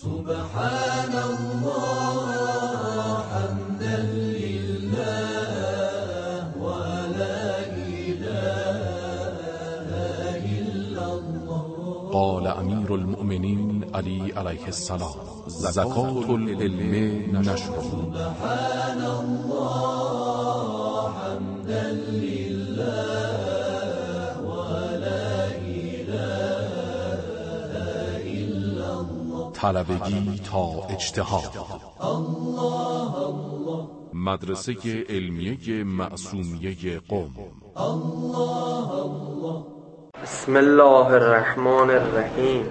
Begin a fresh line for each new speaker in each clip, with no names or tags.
سبحان الله حمدا لله ولا إله إلا الله.
قال امیر المؤمنین علی علیه السلام: زکات العلم نشر.
سبحان الله حمدا لله ولا إله إلا الله.
طلبگی تا اجتهاد.
الله الله.
مدرسه علمیه معصومیه قم.
الله الله.
بسم الله الرحمن الرحیم.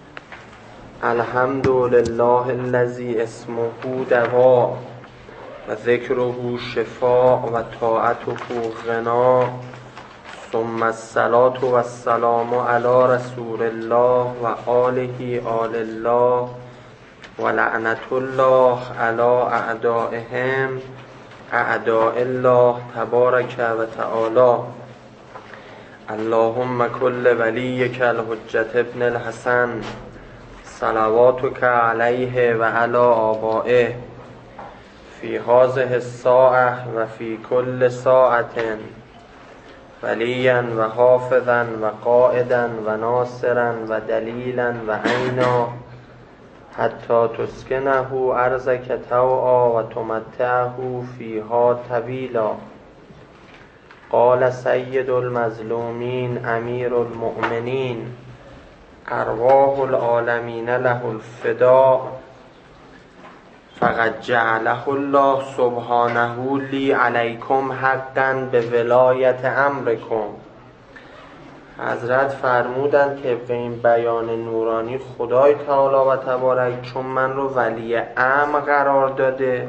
الحمد لله الذی اسمه دوا و ذکره شفاء و طاعته غنا، ثم الصلاة و السلام علی رسول الله و آله آل الله و لعنت الله علی اعدائهم اعداء الله تبارک و تعالی. اللهم کل ولیک الحجة ابن الحسن صلواتک علیه و علی آبائه فی هذه الساعة و فی کل ساعة ولیا و حافظا و قائدا و ناصرا و دلیلا و عینا حتی تسکنه ارضک طوعا و تمتعه فیها طویلا. قال سید المظلومین امیر المؤمنین ارواح العالمین له الفداء، فقد جعله الله سبحانه لی علیکم حقا به ولایت امرکم. حضرت فرمودند طبق این بیان نورانی خدای تعالی و تبارک چون من رو ولی امر قرار داده،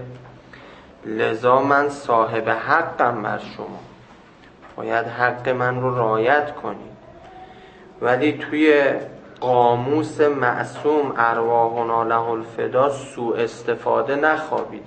لذا من صاحب حقم بر شما، باید حق من رو رعایت کنید. ولی توی قاموس معصوم ارواحنا له الفدا سوء استفاده نخوابیده،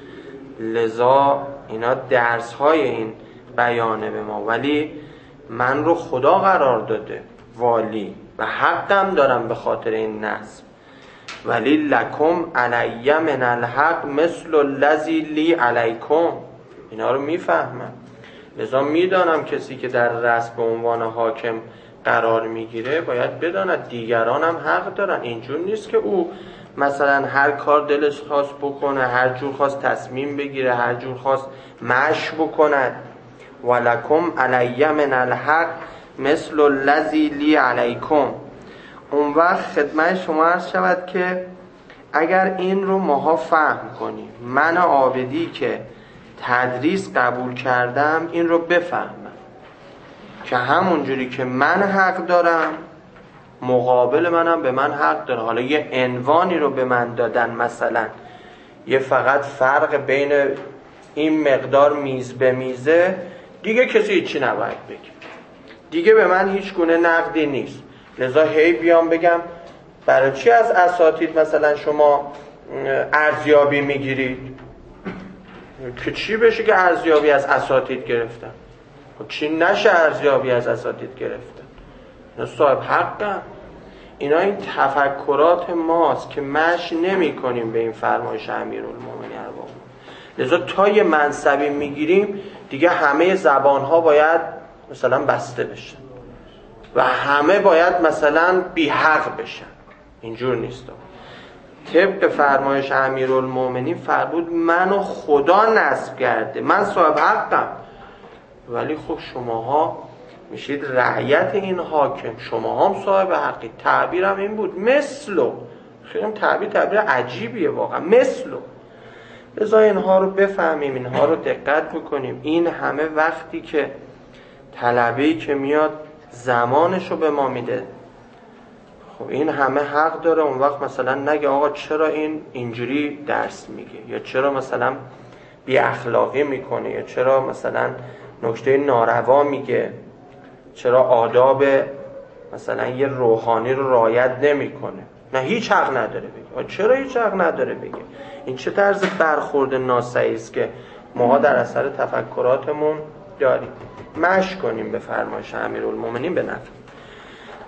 لذا اینا درس های این بیانه به ما. ولی من رو خدا قرار داده والی و حقم دارم به خاطر این نصب. ولی لکم علی من الحق مثل الذی لی علیکم. اینا رو میفهمم، لذا میدانم کسی که در رأس به عنوان حاکم قرار میگیره باید بداند دیگران هم حق دارن. اینجور نیست که او مثلا هر کار دلش خواست بکنه، هر جور خواست تصمیم بگیره، هر جور خواست مشی بکند. ولکم علی من الحق مثل الذی لی علیکم. اون وقت خدمت شما عرض شود که اگر این رو ماها فهم کنیم، من عابدی که تدریس قبول کردم این رو بفهمم که همون جوری که من حق دارم مقابل منم به من حق داره. حالا یه عنوانی رو به من دادن، مثلا یه فقط فرق بین این مقدار میز به میزه، دیگه کسی هیچی نباید بگه، دیگه به من هیچ گونه نقدی نیست. لذا هی بیام بگم برای چی از اساتید مثلا شما ارزیابی میگیرید؟ که چی بشه که ارزیابی از اساتید گرفتن؟ چی نشه ارزیابی از اساتید گرفتن؟ اینا صاحب حقن. اینا این تفکرات ماست که مشی نمی کنیم به این فرمایش امیرالمومنین ارواح. لذا تا یه منصبی میگیریم دیگه همه زبانها باید مثلا بسته بشن و همه باید مثلا بی حق بشن. اینجور نیست. طبق فرمایش امیرالمومنین فرمود منو خدا نصب کرده، من صاحب حقم. ولی خب شماها میشید رعیت این حاکم، شما هم صاحب حقی. تعبیرم این بود مثلو. خیلی تعبیر عجیبیه واقعا، مثلو. لذا اینها رو بفهمیم، اینها رو دقت بکنیم. این همه وقتی که طلبه‌ای که میاد زمانشو به ما میده، خب این همه حق داره اون وقت مثلا نگه آقا چرا این اینجوری درس میگه، یا چرا مثلا بی اخلاقی میکنه، یا چرا مثلا نکته ناروا میگه، چرا آداب مثلا یه روحانی رو رعایت نمیکنه. نه، هیچ حق نداره بگه. چرا هیچ حق نداره بگه؟ این چه طرز برخورد ناسعی است که ما در اثر تفکراتمون داریم. مشی کنیم به فرمایش امیرالمومنین به نفع.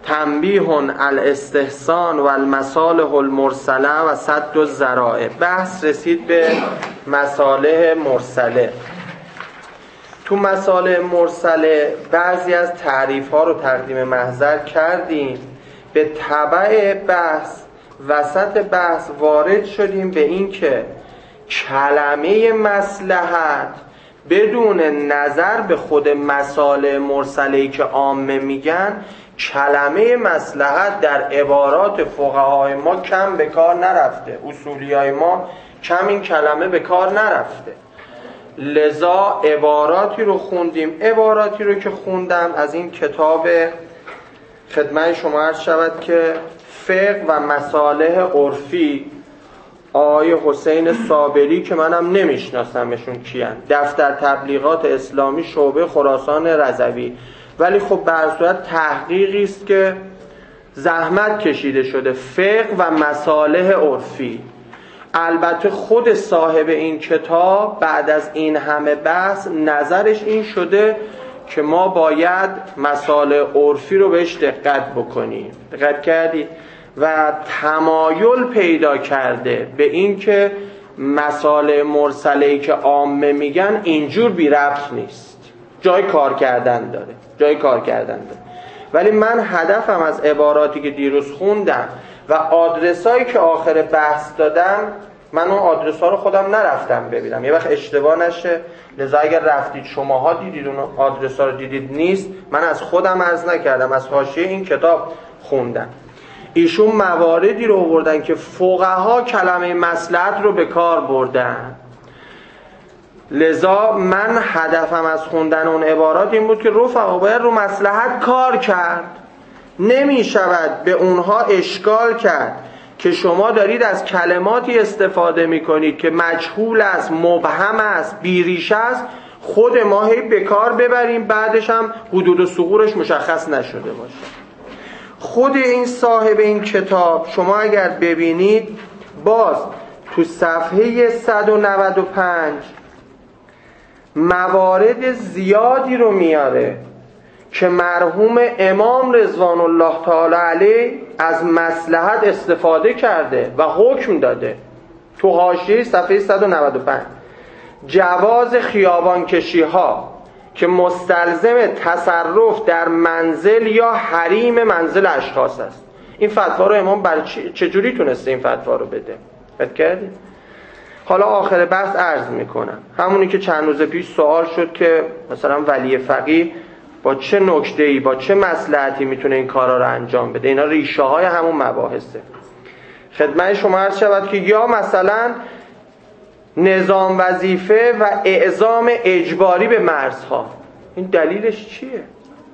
تنبیه الاستحسان و المصالح المرسله و سد الذرائع. بحث رسید به مصالح مرسله. تو مصالح مرسله بعضی از تعریف ها رو تقدیم محضر کردیم. به تبع بحث وسط بحث وارد شدیم به این که کلمه مصلحت بدون نظر به خود مصالح مرسله‌ای که عامه میگن، کلمه مصلحت در عبارات فقهای ما کم به کار نرفته، اصولیای ما کم این کلمه به کار نرفته. لذا عباراتی رو خوندیم. عباراتی رو که خوندم از این کتاب خدمت شما عرض شود که فقه و مصالح عرفی آقای حسین صابری که منم نمیشناسمشون کیان، دفتر تبلیغات اسلامی شعبه خراسان رضوی، ولی خب به هر صورت تحقیقی است که زحمت کشیده شده، فقه و مصالح عرفی. البته خود صاحب این کتاب بعد از این همه بحث نظرش این شده که ما باید مصالح عرفی رو بهش دقت بکنیم. دقت کردید؟ و تمایل پیدا کرده به این که مصالح مرسله‌ای که عامه میگن اینجور بی ربط نیست، جای کار کردن داره. ولی من هدفم از عباراتی که دیروز خوندم و آدرسایی که آخر بحث دادم، من اون آدرس‌ها رو خودم نرفتم ببینم، یه وقت اشتباه نشه. لذا اگر رفتید شماها دیدید اون آدرس‌ها رو دیدید نیست، من از خودم عرض نکردم، از حاشیه این کتاب خوندم. ایشون مواردی رو آوردن که فقها کلمه مصلحت رو به کار بردن. لذا من هدفم از خوندن اون عبارات این بود که رفقا باید رو مصلحت کار کرد. نمی شود به اونها اشکال کرد که شما دارید از کلماتی استفاده می کنید که مجهول است، مبهم است، بیریشه است، خود ما هی به کار ببریم بعدش هم حدود و ثغورش مشخص نشده باشه. خود این صاحب این کتاب شما اگر ببینید باز تو صفحه 195 موارد زیادی رو میاره که مرحوم امام رضوان الله تعالی علیه از مصلحت استفاده کرده و حکم داده. تو حاشیه صفحه 195 جواز خیابان کشی ها که مستلزم تصرف در منزل یا حریم منزل اشخاص است. این فتوا رو امام برای چجوری تونسته این فتوا رو بده؟ فکر کردید؟ حالا آخر بحث عرض میکنم همونی که چند روز پیش سوال شد که مثلا ولی فقیه با چه نکته‌ای با چه مصلحتی میتونه این کارا رو انجام بده. اینا ریشه های همون مباحثه. خدمت شما عرض شود که یا مثلا نظام وظیفه و اعزام اجباری به مرزها، این دلیلش چیه؟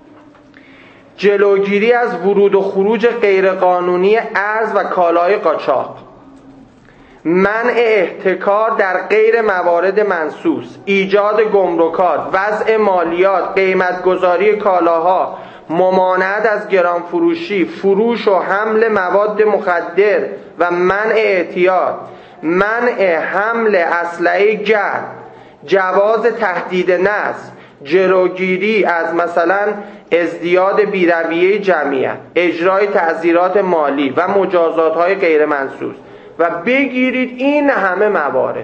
جلوگیری از ورود و خروج غیرقانونی ارز و کالای قاچاق، منع احتکار در غیر موارد منصوص، ایجاد گمرکات، وضع مالیات، قیمتگذاری کالاها، ممانعت از گران فروشی، فروش و حمل مواد مخدر و منع اعتیاد، منع حمل اسلحه گرم، جواز تهدید نسل، جلوگیری از مثلا ازدیاد بی‌رویه جمعیت، اجرای تعزیرات مالی و مجازات‌های غیر منصوص و بگیرید این همه موارد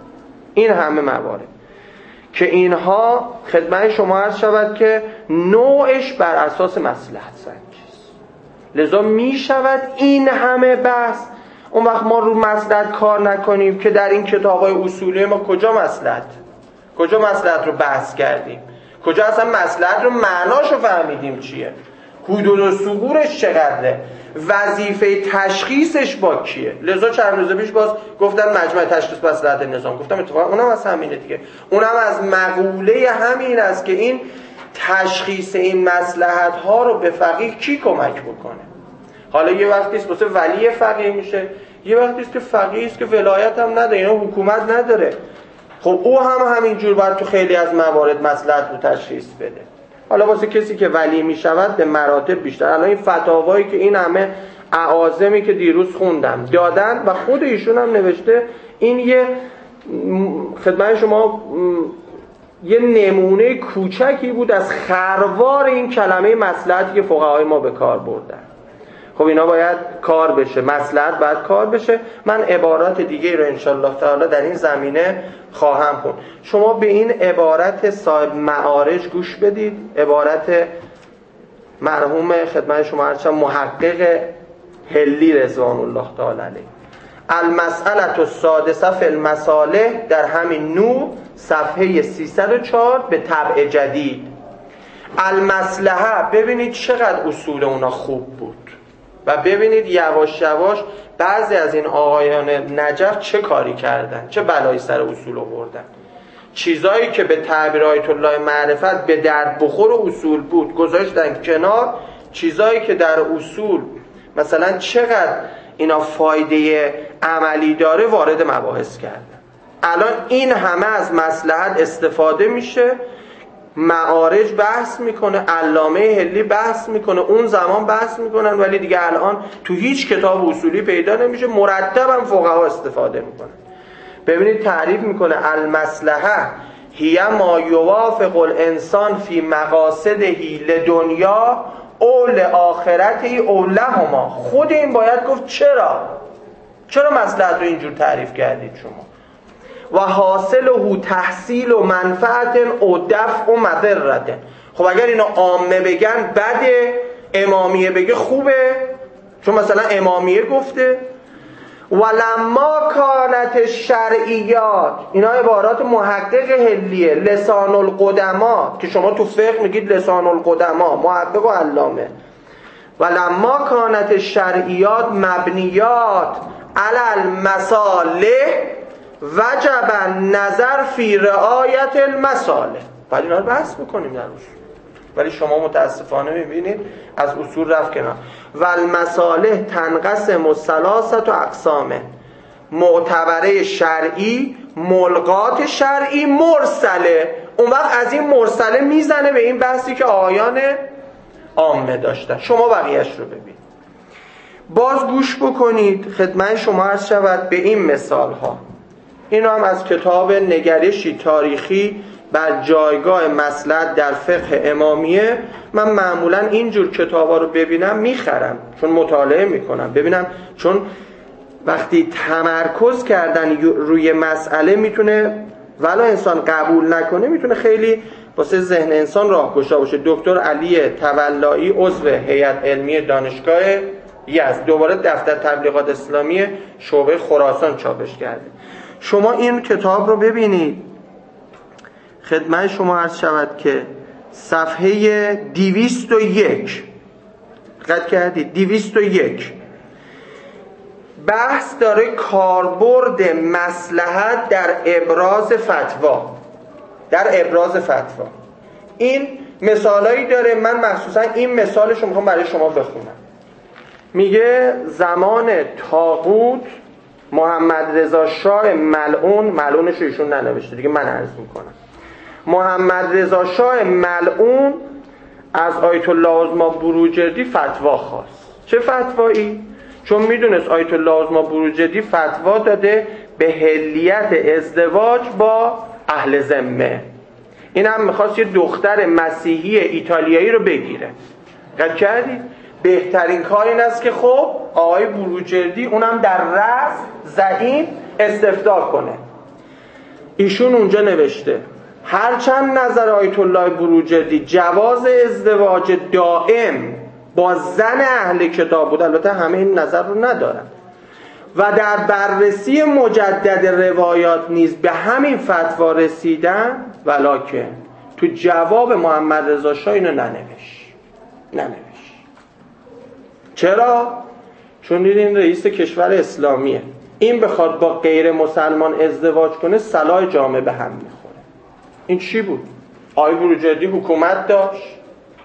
که اینها خدمت شما عرض شود که نوعش بر اساس مصلحت سنجی است. لذا می شود این همه بحث اون وقت ما رو مصلحت کار نکنیم که در این کتاب‌های اصولی ما کجا مصلحت رو بحث کردیم، کجا اصلا مصلحت رو معناشو فهمیدیم چیه، حدود و ثغورش چقدره، وظیفه تشخیصش با کیه. لذا چند روز پیش باز گفتن مجمع تشخیص مصلحت نظام، گفتم اتفاقا اونم از همینه دیگه، اونم از مقوله همین است که این تشخیص این مصلحت ها رو به فقیه کی کمک بکنه. حالا یه وقتی است واسه ولی فقیه میشه، یه وقتی است که فقیه است که ولایت هم نداره، اینا حکومت نداره. خب او هم همینجور باید تو خیلی از موارد مصلحت رو تشخیص بده. حالا واسه کسی که ولی میشود به مراتب بیشتر. الان این فتاوایی که این همه اعاظمی که دیروز خوندم دادن و خود ایشون هم نوشته، این یه خدمت شما یه نمونه کوچکی بود از خروار این کلمه مصلحتی که فقهای ما به کار بردن. خب اینا باید کار بشه، مصلحت باید کار بشه. من عبارات دیگه رو انشالله تعالی در این زمینه خواهم خوند. شما به این عبارت صاحب معارج گوش بدید، عبارت مرحوم خدمت شما هرچند محقق هلی رضوان الله تعالی علیه. المسئله السادسه فی المصالح در همین نور صفحه 304 به طبع جدید. المصلحه، ببینید چقدر اصول اونا خوب بود و ببینید یواش یواش بعضی از این آقایان نجف چه کاری کردن، چه بلایی سر اصول آوردن. چیزایی که به تعبیر آیت الله معرفت به درد بخور و اصول بود گذاشتن کنار، چیزایی که در اصول مثلا چقدر اینا فایده عملی داره وارد مباحث کردن. الان این همه از مصلحت استفاده میشه، معارج بحث میکنه، علامه هلی بحث میکنه، اون زمان بحث میکنن، ولی دیگه الان تو هیچ کتاب اصولی پیدا نمیشه، مرتب هم فقها استفاده میکنن. ببینید تعریف میکنه المصلحه هی ما یوافق الانسان فی مقاصده لدنیا او لآخرته او لهما. خود این باید گفت چرا مصلحت رو اینجور تعریف کردید شما؟ و حاصله تحصیل و منفعت او دفع و مضرت. خب اگر اینا عامه بگن بده، امامیه بگه خوبه، چون مثلا امامیه گفته. ولما کانت شرعیات، اینا عبارات محقق هلیه، لسان القدما که شما تو فقه میگید لسان القدما، محقق و علامه. ولما کانت شرعیات مبنیات علی المصالح وجب نظر فی رعایت المصالح. ولی اینا رو بحث میکنیم در اصول، ولی شما متاسفانه میبینید از اصول رفت کنار. والمصالح تنقسم ثلاثه اقسامه، معتبره شرعی، ملغات شرعی، مرسله. اون وقت از این مرسله میزنه به این بحثی که آقایان عامه داشتن. شما بقیهش رو ببین، باز گوش بکنید خدمت شما عرض شود به این مثال ها. اینو هم از کتاب نگرشی تاریخی بر جایگاه مصلحت در فقه امامیه. من معمولا اینجور کتابا رو ببینم میخرم، چون مطالعه میکنم ببینم، چون وقتی تمرکز کردن روی مسئله میتونه، ولی انسان قبول نکنه، میتونه خیلی واسه ذهن انسان راهگشا باشه. دکتر علی تولایی عضو هیئت علمی دانشگاه یزد، دوباره دفتر تبلیغات اسلامی شعبه خراسان چاپش کرده. شما این کتاب رو ببینید، خدمت شما عرض شود که صفحه 201 دقت کردید، 201 بحث داره کاربرد مصلحت در ابراز فتوا. این مثالایی داره، من مخصوصا این مثالش رو میخوام برای شما بخونم. میگه زمان طاغوت محمد رضا شاه ملعونش رو ایشون ننوشته دیگه، من عرض میکنم. محمد رضا شاه ملعون از آیت الله عظما بروجردی فتوا خواست. چه فتوایی؟ چون میدونست آیت الله عظما بروجردی فتوا داده به حلیت ازدواج با اهل ذمه. این هم میخواست یه دختر مسیحی ایتالیایی رو بگیره. دقت کردید؟ بهترین کار این است که خب آقای بروجردی اونم در رأس زعیم استفتاء کنه. ایشون اونجا نوشته هرچند نظر آیت الله بروجردی جواز ازدواج دائم با زن اهل کتاب بود، البته همه این نظر رو ندارن، و در بررسی مجدد روایات نیز به همین فتوا رسیدن، ولکن تو جواب محمد رضا شاه اینو ننوشت. چرا؟ چون دیدین رئیس کشور اسلامیه، این بخواد با غیر مسلمان ازدواج کنه صلاح جامعه به هم میخوره. این چی بود؟ آقای بروجردی حکومت داشت،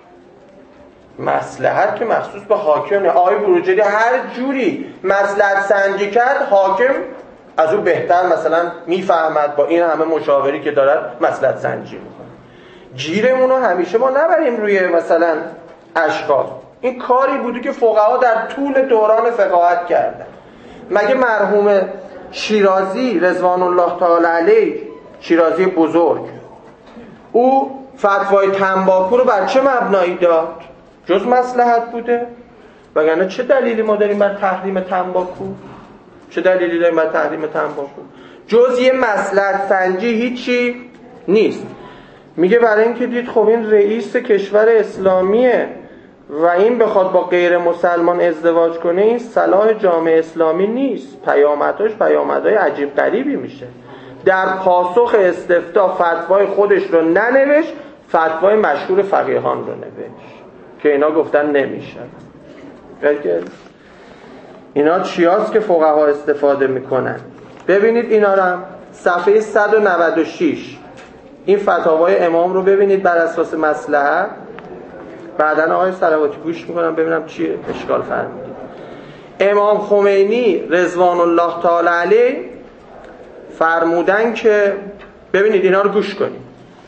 مصلحت که مخصوص به حاکم نه. آقای بروجردی هر جوری مصلحت سنجی کرد، حاکم از او بهتر مثلا میفهمد، با این همه مشاوری که دارد مصلحت سنجی میکنه. گیرمون رو همیشه ما نبریم روی مثلا اشخاص. این کاری بودی که فقها در طول دوران فقاهت کردن. مگه مرحوم شیرازی رضوان الله تعالی علیه، شیرازی بزرگ، او فتوای تنباکو رو بر چه مبنایی داد؟ جز مصلحت بوده؟ وگرنه چه دلیلی ما داریم بر تحریم تنباکو؟ چه دلیلی داریم بر تحریم تنباکو؟ جز یه مصلحت سنجی هیچی نیست. میگه برای اینکه دید خب این رئیس کشور اسلامیه و این بخواد با غیر مسلمان ازدواج کنه، این صلاح جامعه اسلامی نیست، پیامدهاش پیامدهای عجیب غریبی میشه. در پاسخ استفتاء فتوای خودش رو ننوشت، فتوای مشهور فقیهان رو نوشت که اینا گفتن نمیشه. اینا چیاست که فقها استفاده میکنن؟ ببینید اینا رو هم صفحه 196 این فتاوای امام رو ببینید بر اساس مصلحت. بعدن آقای صلواتی گوش میکنم ببینم چی اشکال فرمودید. امام خمینی رضوان الله تعالی علیه فرمودن که ببینید اینا رو گوش کنید.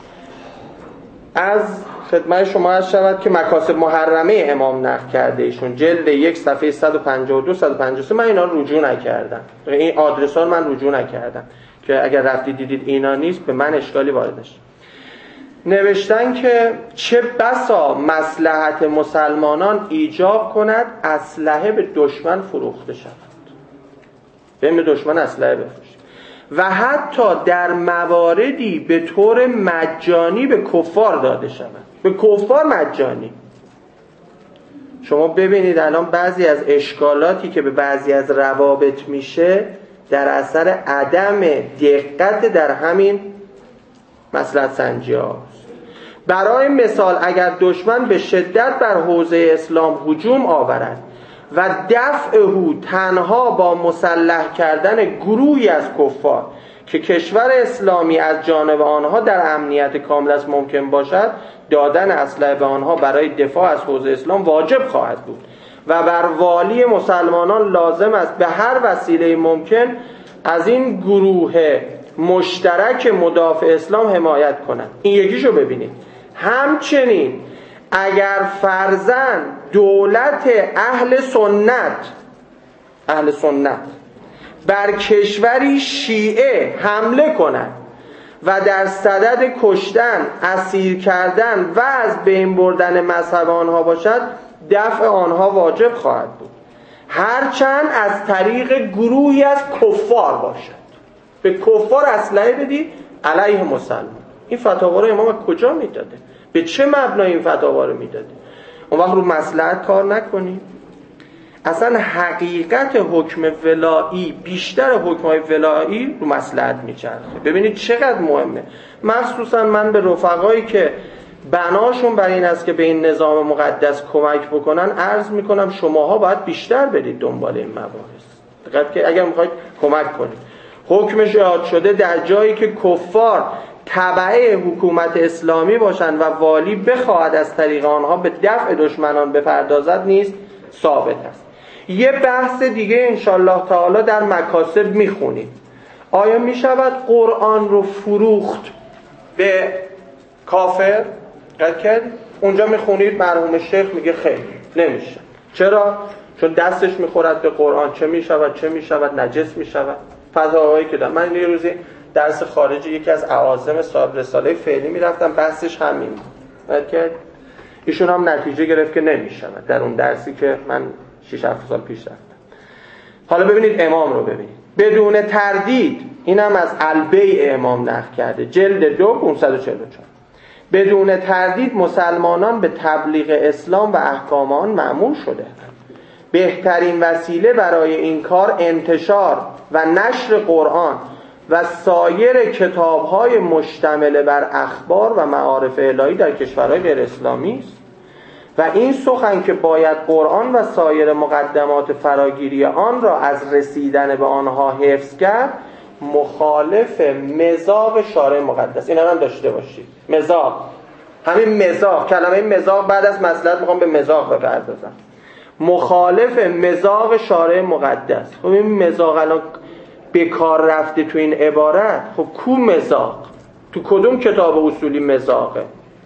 از خدمت شما عرض شود که مکاسب محرمه امام نقل کرده ایشون جلد 1 صفحه 152 153. من اینا رو رجوع نکردم، این آدرس ها رو من رجوع نکردم که اگر رفتید دیدید اینا نیست به من اشکالی واردش. نوشتن که چه بسا مصلحت مسلمانان ایجاب کند اسلحه به دشمن فروخته شود، بریم به دشمن اسلحه بفروشیم، و حتی در مواردی به طور مجانی به کفار داده شود. به کفار مجانی. شما ببینید الان بعضی از اشکالاتی که به بعضی از روابط میشه در اثر عدم دقت در همین مصلحت سنجی هاست. برای مثال اگر دشمن به شدت بر حوزه اسلام هجوم آورد و دفع او تنها با مسلح کردن گروهی از کفار که کشور اسلامی از جانب آنها در امنیت کامل است ممکن باشد، دادن اسلحه به آنها برای دفاع از حوزه اسلام واجب خواهد بود و بر والی مسلمانان لازم است به هر وسیله ممکن از این گروه مشترک مدافع اسلام حمایت کنند. این یکیشو ببینید. همچنین اگر فرضاً دولت اهل سنت بر کشوری شیعه حمله کند و در صدد کشتن، اسیر کردن و از بین بردن مذهب آنها باشد، دفع آنها واجب خواهد بود، هرچند از طریق گروهی از کفار باشد. به کفار اسلحه بدی علیه مسلمان. این فتاوا رو امام کجا میداده؟ به چه مبنای این فتاوا رو میداده؟ اون وقت رو مصلحت کار نکنیم. اصلا حقیقت حکم ولایی بیشتر حکم‌های ولایی رو مصلحت میچرخه. ببینید چقدر مهمه. مخصوصا من به رفقایی که بناشون بر این است که به این نظام مقدس کمک بکنن عرض میکنم شماها باید بیشتر برید دنبال این مباحث. دقیقاً که اگر میخواید کمک کنید، حکمش یاد شده در جایی که کفار تبعه حکومت اسلامی باشند و والی بخواهد از طریق آنها به دفع دشمنان بپردازد نیست ثابت است. یه بحث دیگه انشالله تعالی در مکاسب میخونید. آیا میشود قرآن رو فروخت به کافر؟ اونجا میخونید مرحوم شیخ میگه خیر نمیشه. چرا؟ چون دستش میخورد به قرآن. چه میشود؟ نجس میشود. فتاوایی که دارم. من یه روزی درس خارجی یکی از اعاظم صاحب رساله فعلی میرفتم، بحثش همین بود که ایشون هم نتیجه گرفت که نمیشود در اون درسی که من 6-7 سال پیش رفتم. حالا ببینید امام رو ببینید. بدون تردید، اینم از البیع امام نقل کرده جلد 2 544. بدون تردید مسلمانان به تبلیغ اسلام و احکام آن مأمور شده. بهترین وسیله برای این کار انتشار و نشر قرآن و سایر کتاب‌های مشتمل بر اخبار و معارف الهی در کشورهای غیر اسلامی است و این سخن که باید قرآن و سایر مقدمات فراگیری آن را از رسیدن به آنها حفظ کرد، مخالف مزاق شارع مقدس. این هم داشته باشید. مزاق، همین مزاق، کلمه مزاق بعد از مصلحت میخوام به مزاق بپردازم. مخالف مزاق شارع مقدس. خب این مزاق الان به کار رفته تو این عبارت. خب کو مزاق؟ تو کدوم کتاب اصولی مزاقه؟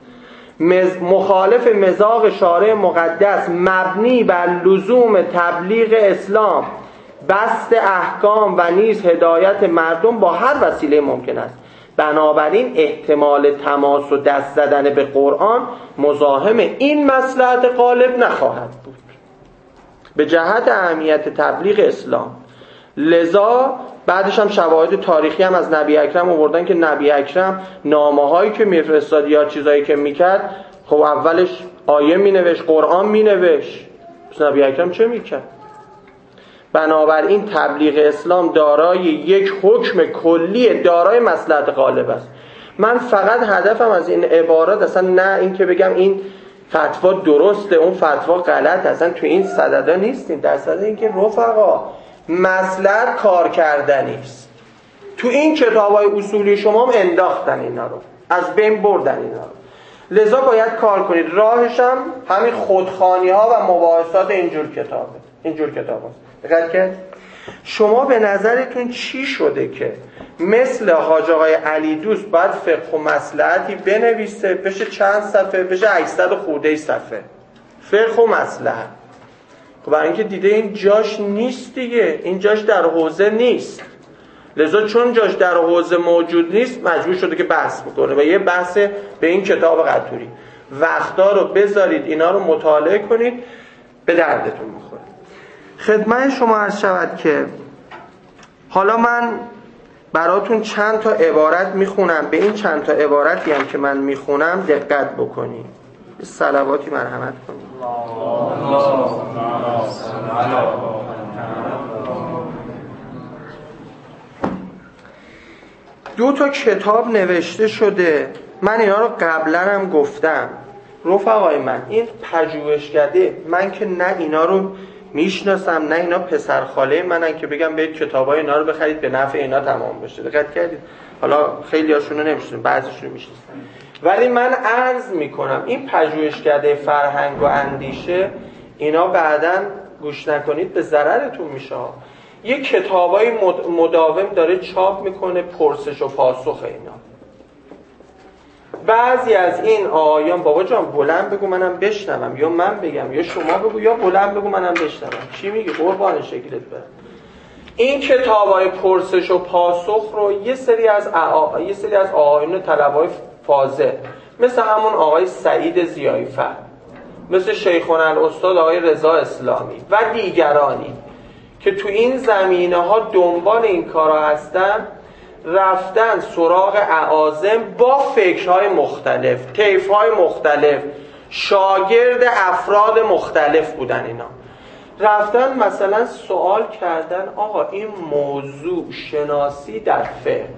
مخالف مزاق شارع مقدس مبنی بر لزوم تبلیغ اسلام، بسط احکام و نیز هدایت مردم با هر وسیله ممکن است. بنابراین احتمال تماس و دست زدن به قرآن مزاحم این مصلحت غالب نخواهد بود به جهت اهمیت تبلیغ اسلام. لذا بعدش هم شواهد تاریخی هم از نبی اکرم آوردن که نبی اکرم نامه‌هایی که میفرستاد یا چیزایی که میکرد، خب اولش آیه مینوشت، قرآن مینوشت. نبی اکرم چه میکرد؟ بنابراین تبلیغ اسلام دارای یک حکم کلی دارای مصلحت غالب است. من فقط هدفم از این عبارات اصلا نه این که بگم این فتوا درسته اون فتوا غلط، اصلا تو این صددا نیستیم، در صدد این که رفقا مصلحت کار کردنی است. تو این کتاب‌های اصولی شما هم انداختن اینا رو، از بین بردن اینا رو، لذا باید کار کنید. راهش هم همین خودخوانی‌ها و مباحثات اینجور کتاب‌هاست. دقت کرد؟ شما به نظرتون چی شده که مثل حاج آقای علی دوست باید فقه و مصلحتی بنویسه بشه چند صفحه، بشه 800 خورده صفحه فقه و مصلحت؟ خب برای اینکه دیده این جاش نیست دیگه، این جاش در حوزه نیست. لذا چون جاش در حوزه موجود نیست مجبور شده که بحث بکنه و یه بحث به این کتاب قطوری. وقتا رو بذارید اینا رو مطالعه کنید، به دردتون میخوره. خدمت شما عرض شود که حالا من براتون چند تا عبارت میخونم، به این چند تا عبارتی هم که من میخونم دقت بکنید، صلواتی مرحمت کنید. دو تا کتاب نوشته شده، من اینا رو قبلا هم گفتم. رفقای من این پژوهشکده، من که نه اینا رو میشناسم نه اینا پسر خاله منن که بگم برید کتابای اینا رو بخرید به نفع اینا تمام بشه. دقت کردید؟ حالا خیلی هاشون رو نمیشناسم، بعضیشون رو میشناسم، ولی من عرض میکنم این پژوهشکده فرهنگ و اندیشه اینا بعداً گوش نکنید به ضررتون میشه. یه کتابای مداوم داره چاپ میکنه، پرسش و پاسخ اینا. بعضی از این آیان بابا جان بلند بگو منم بشنوم، یا من بگم یا شما بگو، یا بلند بگو منم بشنوم. چی میگی؟ قربان شکلت برم. این کتابای پرسش و پاسخ رو یه سری از آیان طلبای فاضل مثل همون آقای سعید ضیایی‌فر، مثل شیخنا الاستاد آقای رضا اسلامی و دیگرانی که تو این زمینه‌ها دنبال این کارا هستن، رفتن سراغ اعاظم با فکرهای مختلف، طیف‌های مختلف، شاگرد افراد مختلف بودن اینا. رفتن مثلا سوال کردن آقا این موضوع شناسی در فقه،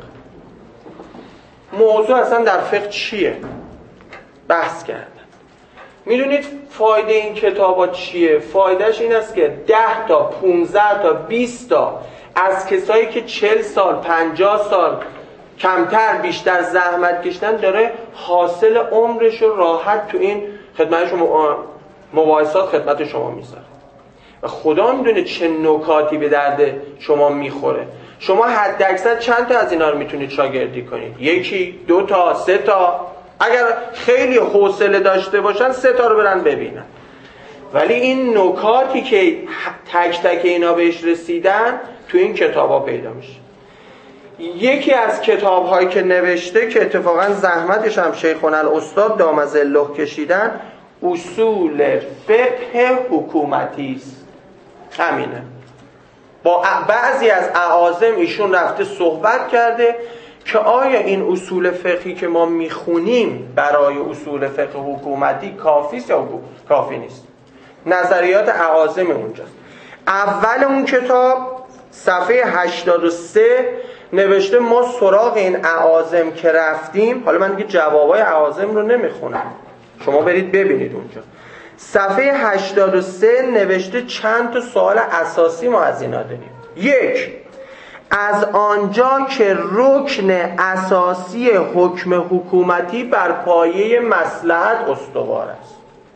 موضوع اصلا در فقه چیه؟ بحث کردن. میدونید فایده این کتابا چیه؟ فایدهش این است که 10 تا 15 تا 20 تا از کسایی که 40 سال 50 سال کمتر بیشتر زحمت کشیدن داره حاصل عمرش رو راحت تو این خدمت شما مباحثات خدمت شما میذاره و خدا میدونه چه نکاتی به درد شما میخوره. شما حد اکثر چند تا از اینا رو میتونید شاگردی کنید؟ 1 2 تا 3 تا، اگر خیلی حوصله داشته باشن 3 تا رو برن ببینن. ولی این نکاتی که تک تک اینا بهش رسیدن تو این کتابا پیدا میشه. یکی از کتاب‌هایی که نوشته که اتفاقا زحمتش هم شیخنا الاستاد دام ظله کشیدن، اصول فقه حکومتی است. همینه. با بعضی از اعاظم ایشون رفته صحبت کرده که آیا این اصول فقهی که ما میخونیم برای اصول فقه حکومتی کافیست یا کافی نیست؟ نظریات اعاظم اونجاست. اول اون کتاب صفحه 83 نوشته ما سراغ این اعاظم که رفتیم، حالا من دیگه جوابای اعاظم رو نمیخونم، شما برید ببینید اونجا. صفحه 83 نوشته چند تا سوال اساسی ما از اینا داریم. 1. از آنجا که رکن اساسی حکم حکومتی بر پایه مصلحت استوار است.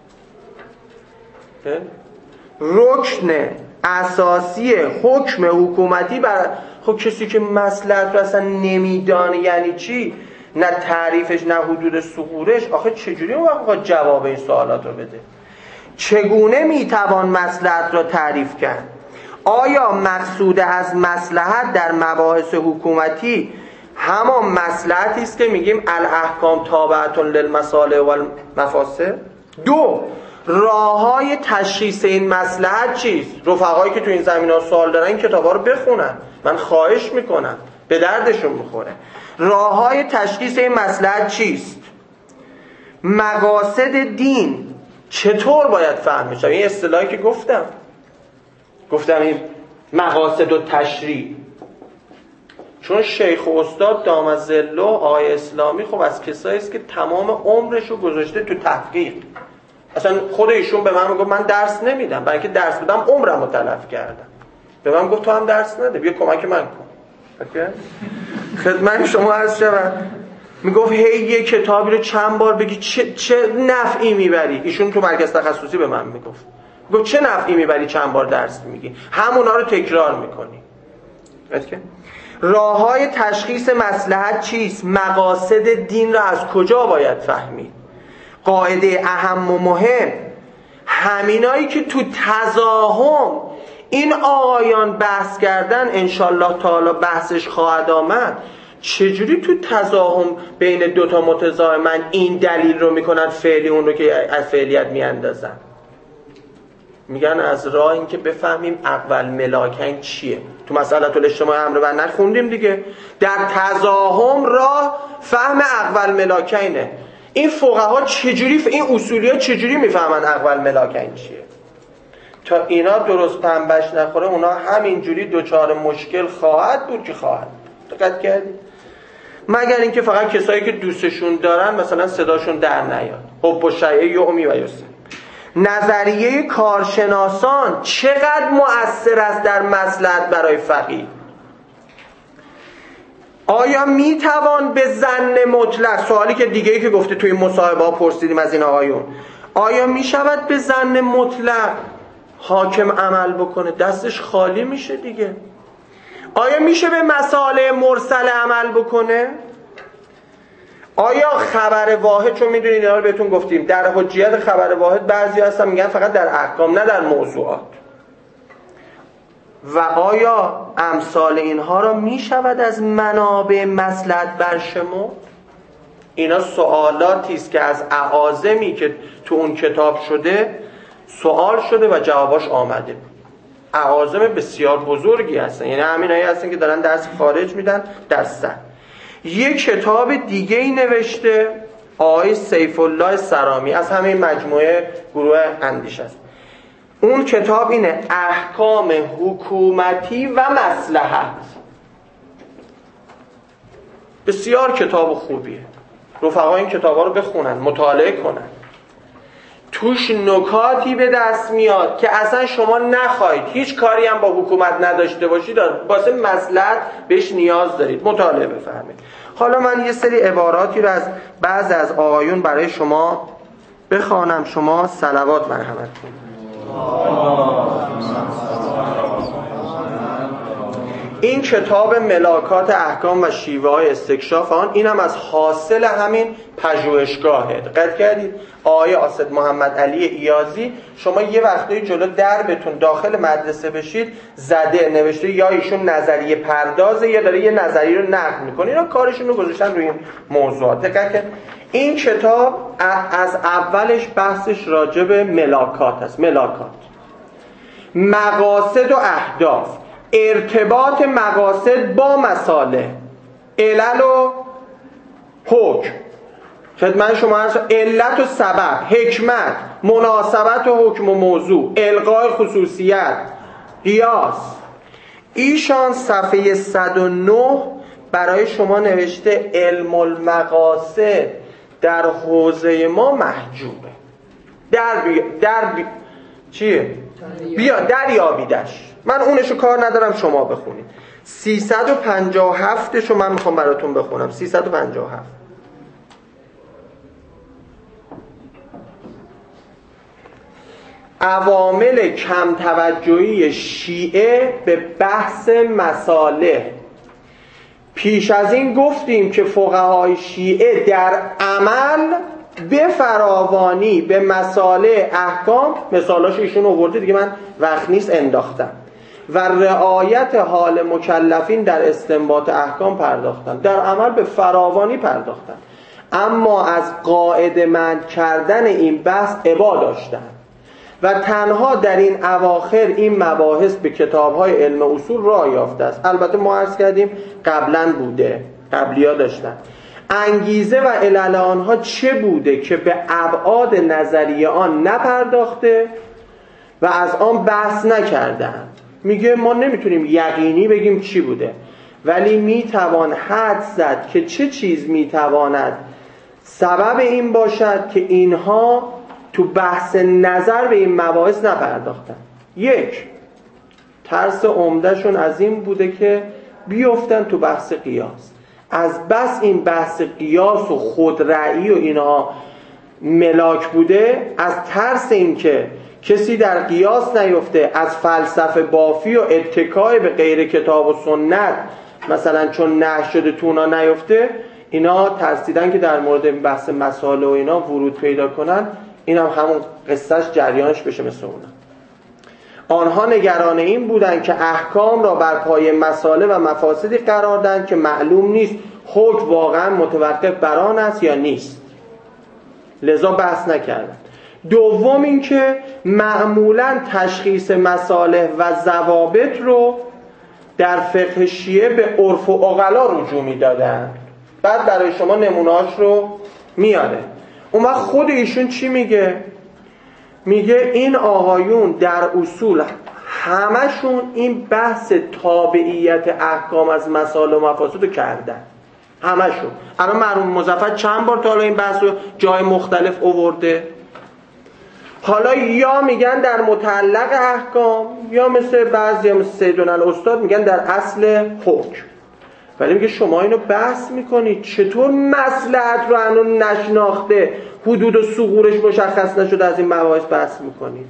رکن اساسی حکم حکومتی بر، خب کسی که مصلحت رو اصلا نمیدانه یعنی چی، نه تعریفش نه حدود ثغورش، آخه چجوری اون وقت جواب این سوالات رو بده؟ چگونه میتوان مصلحت را تعریف کرد؟ آیا مقصود از مصلحت در مباحث حکومتی همان مصلحتی است که میگیم الاحکام تابعة للمصالح والمفاسد. 2 راههای تشخیص این مصلحت چیست؟ رفقایی که تو این زمینه‌ها سوال دارن این کتابا رو بخونن، من خواهش میکنم، به دردشون میخوره. راههای تشخیص این مصلحت چیست؟ مقاصد دین چطور باید فهم بشه؟ این اصطلاحی که گفتم این مقاصد و تشریع، چون شیخ و استاد دام ظله آقای اسلامی خب از کسایی است که تمام عمرش رو گذاشته تو تحقیق. اصلا خود ایشون به من میگفت من درس نمیدم، برای اینکه درس بدم عمرم رو تلف کردم. به من گفت تو هم درس نده، بیا کمک من کن. خدمت شما عرض شود، میگفت هی یه کتابی رو چند بار بگی چه نفعی میبری. ایشون تو مرکز تخصصی به من میگفت چه نفعی میبری چند بار درس میگی، همونا رو تکرار میکنی. راههای تشخیص مصلحت چیست؟ مقاصد دین را از کجا باید فهمید؟ قاعده اهم و مهم، همینایی که تو تزاحم این آقایان بحث کردن انشالله تعالی بحثش خواهد آمد. چجوری تو تزاحم بین دوتا متزاحمن این دلیل رو میکنن فعلی اون رو که از فعلیت میاندازن؟ میگن از راه این که بفهمیم اول ملاکین چیه. تو مسئله الاجتماع امر و نهی خوندیم دیگه، در تزاحم راه فهم اول ملاکینه. این فقها چجوری، این اصولی‌ها چجوری میفهمن اول ملاکین چیه؟ تا اینا درست پنبش نخوره اونا همینجوری دوچار مشکل خواهد بود که خواهد. دقت کردید؟ مگر اینکه فقط کسایی که دوستشون دارن مثلا صداشون در نیاد. حب و شیء یعمی و یسر. نظریه کارشناسان چقدر مؤثر است در مصلحت برای فقیه؟ آیا میتوان به ظن مطلق، سوالی که دیگه‌ای که گفته توی مصاحبه ها پرسیدیم از این آقایون، آیا میشود به ظن مطلق حاکم عمل بکنه؟ دستش خالی میشه دیگه. آیا میشه به مصالح مرسل عمل بکنه؟ آیا خبر واحد، چون میدونید اینا رو بهتون گفتیم، در حجیت خبر واحد بعضی هستن میگن فقط در احکام نه در موضوعات، و آیا امثال اینها را میشود از منابع مصلحت برشمرد؟ اینا سوالاتی است که از اعاظمی که تو اون کتاب شده سوال شده و جواباش آمده. اعاظم بسیار بزرگی هستن، یعنی همینایی هستن که دارن درس خارج میدن درس. یک کتاب دیگه ای نوشته آقای سیف الله سرامی از همین مجموعه گروه اندیشه است. اون کتاب اینه احکام حکومتی و مصلحت. بسیار کتاب خوبیه، رفقا این کتابا رو بخونن، مطالعه کنن. توش نکاتی به دست میاد که اصلا شما نخواهید، هیچ کاری هم با حکومت نداشته باشید، واسه مصلحت بهش نیاز دارید، مطالعه بفرمایید. حالا من یه سری عباراتی رو از بعض از آقایون برای شما بخوانم، شما صلوات مرحمت کنید. این کتاب ملاکات احکام و شیوه های استکشاف آن، اینم از حاصل همین پژوهشگاهه. دقت کردید؟ آقای آسد محمد علی ایازی، شما یه وقتایی جلو دربتون داخل مدرسه بشید زده نوشته یا ایشون نظریه پردازه یا داره یه نظریه رو نقد میکنه. اینا کارشون رو گذاشتن روی این موضوعات. دقت کرد؟ این کتاب از اولش بحثش راجع به ملاکات است. ملاکات، مقاصد و اهداف، ارتباط مقاصد با مصالح، علل و حکم، خدمت شما علت و سبب، حکمت، مناسبت و حکم و موضوع، الغای خصوصیت، قیاس. ایشان صفحه 109 برای شما نوشته علم المقاصد در حوزه ما محجوبه. چیه؟ بیا دریابیدش. من اونشو کار ندارم، شما بخونید. 357 شو من میخوام براتون بخونم. 357 عوامل کم توجهی شیعه به بحث مصالح. پیش از این گفتیم که فقهای شیعه در عمل به فراوانی به مصالح احکام، مثالاشو ایشون آورده دیگه، من وقت نیست انداختم، و رعایت حال مکلفین در استنباط احکام پرداختن، در عمل به فراوانی پرداختن، اما از قاعده مند کردن این بحث ابا داشتن و تنها در این اواخر این مباحث به کتاب‌های علم اصول راه یافته است. البته ما عرض کردیم قبلا بوده، قبلیا داشتن. انگیزه و علل آنها چه بوده که به ابعاد نظریه آن نپرداخته و از آن بحث نکردن؟ میگه ما نمیتونیم یقینی بگیم چی بوده، ولی میتوان حد زد که چه چیز میتواند سبب این باشد که اینها تو بحث نظر به این مباحث نپرداختن. یک، ترس عمدهشون از این بوده که بیفتن تو بحث قیاس. از بس این بحث قیاس و خودرأیی و اینها ملاک بوده، از ترس این که کسی در قیاس نیفته، از فلسفه بافی و اتکای به غیر کتاب و سنت مثلا چون نهی شده تو اونا نیفته، اینا ترسیدن که در مورد بحث مسائل و اینا ورود پیدا کنن، این هم همون قصهش جریانش بشه مثل اونا. آنها نگران این بودن که احکام را بر پای مسائل و مفاسدی قرار دهند که معلوم نیست حکم واقعا متوقف بر آن است یا نیست، لذا بحث نکردن. دوم این که معمولا تشخیص مصالح و ضوابط رو در فقه شیعه به عرف و عقلا رجوع میدادن. بعد برای شما نمونه‌اش رو میاره. اون وقت خود ایشون چی میگه؟ میگه این آقایون در اصول همشون این بحث تابعیت احکام از مصالح و مفاسد رو کردن، همشون. الان مرحوم مظفر چند بار تا حالا این بحث رو جای مختلف آورده. حالا یا میگن در متعلق احکام، یا مثل بعضی مثل سیدالعستاد میگن در اصل حکم. ولی میگه شما اینو بحث میکنید، چطور مصلحت رو هنوز نشناخته، حدود و ثغورش مشخص نشده از این مباحث بحث میکنید؟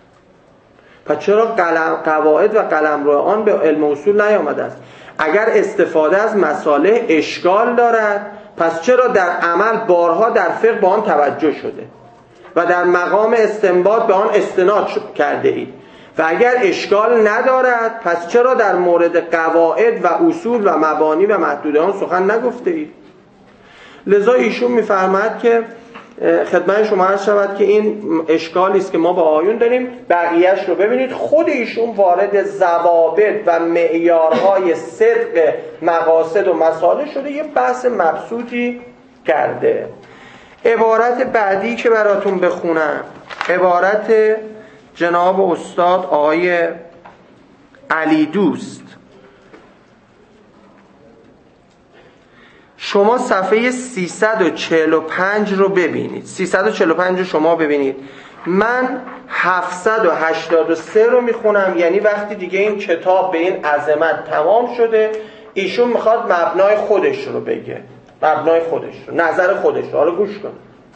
پس چرا قواعد و قلمرو آن به علم اصول نیامده است؟ اگر استفاده از مصالح اشکال دارد، پس چرا در عمل بارها در فقه به آن توجه شده و در مقام استنباط به آن استناد کرده اید؟ و اگر اشکال ندارد، پس چرا در مورد قواعد و اصول و مبانی و محدوده آن سخن نگفته اید؟ لذا ایشون میفرماد که خدمت شما عرض شود که این اشکالی است که ما با آیون داریم، بقیه‌اش رو ببینید. خود ایشون وارد ضوابط و معیارهای صدق مقاصد و مصالح شده، یه بحث مبسوطی کرده. عبارت بعدی که براتون بخونم عبارت جناب استاد آقای علی دوست. شما صفحه 345 رو ببینید، 345 رو شما ببینید. من 783 رو میخونم، یعنی وقتی دیگه این کتاب به این عظمت تمام شده، ایشون میخواد مبنای خودش رو بگه، مبنای خودش رو، نظر خودش رو. حالا گوش کن.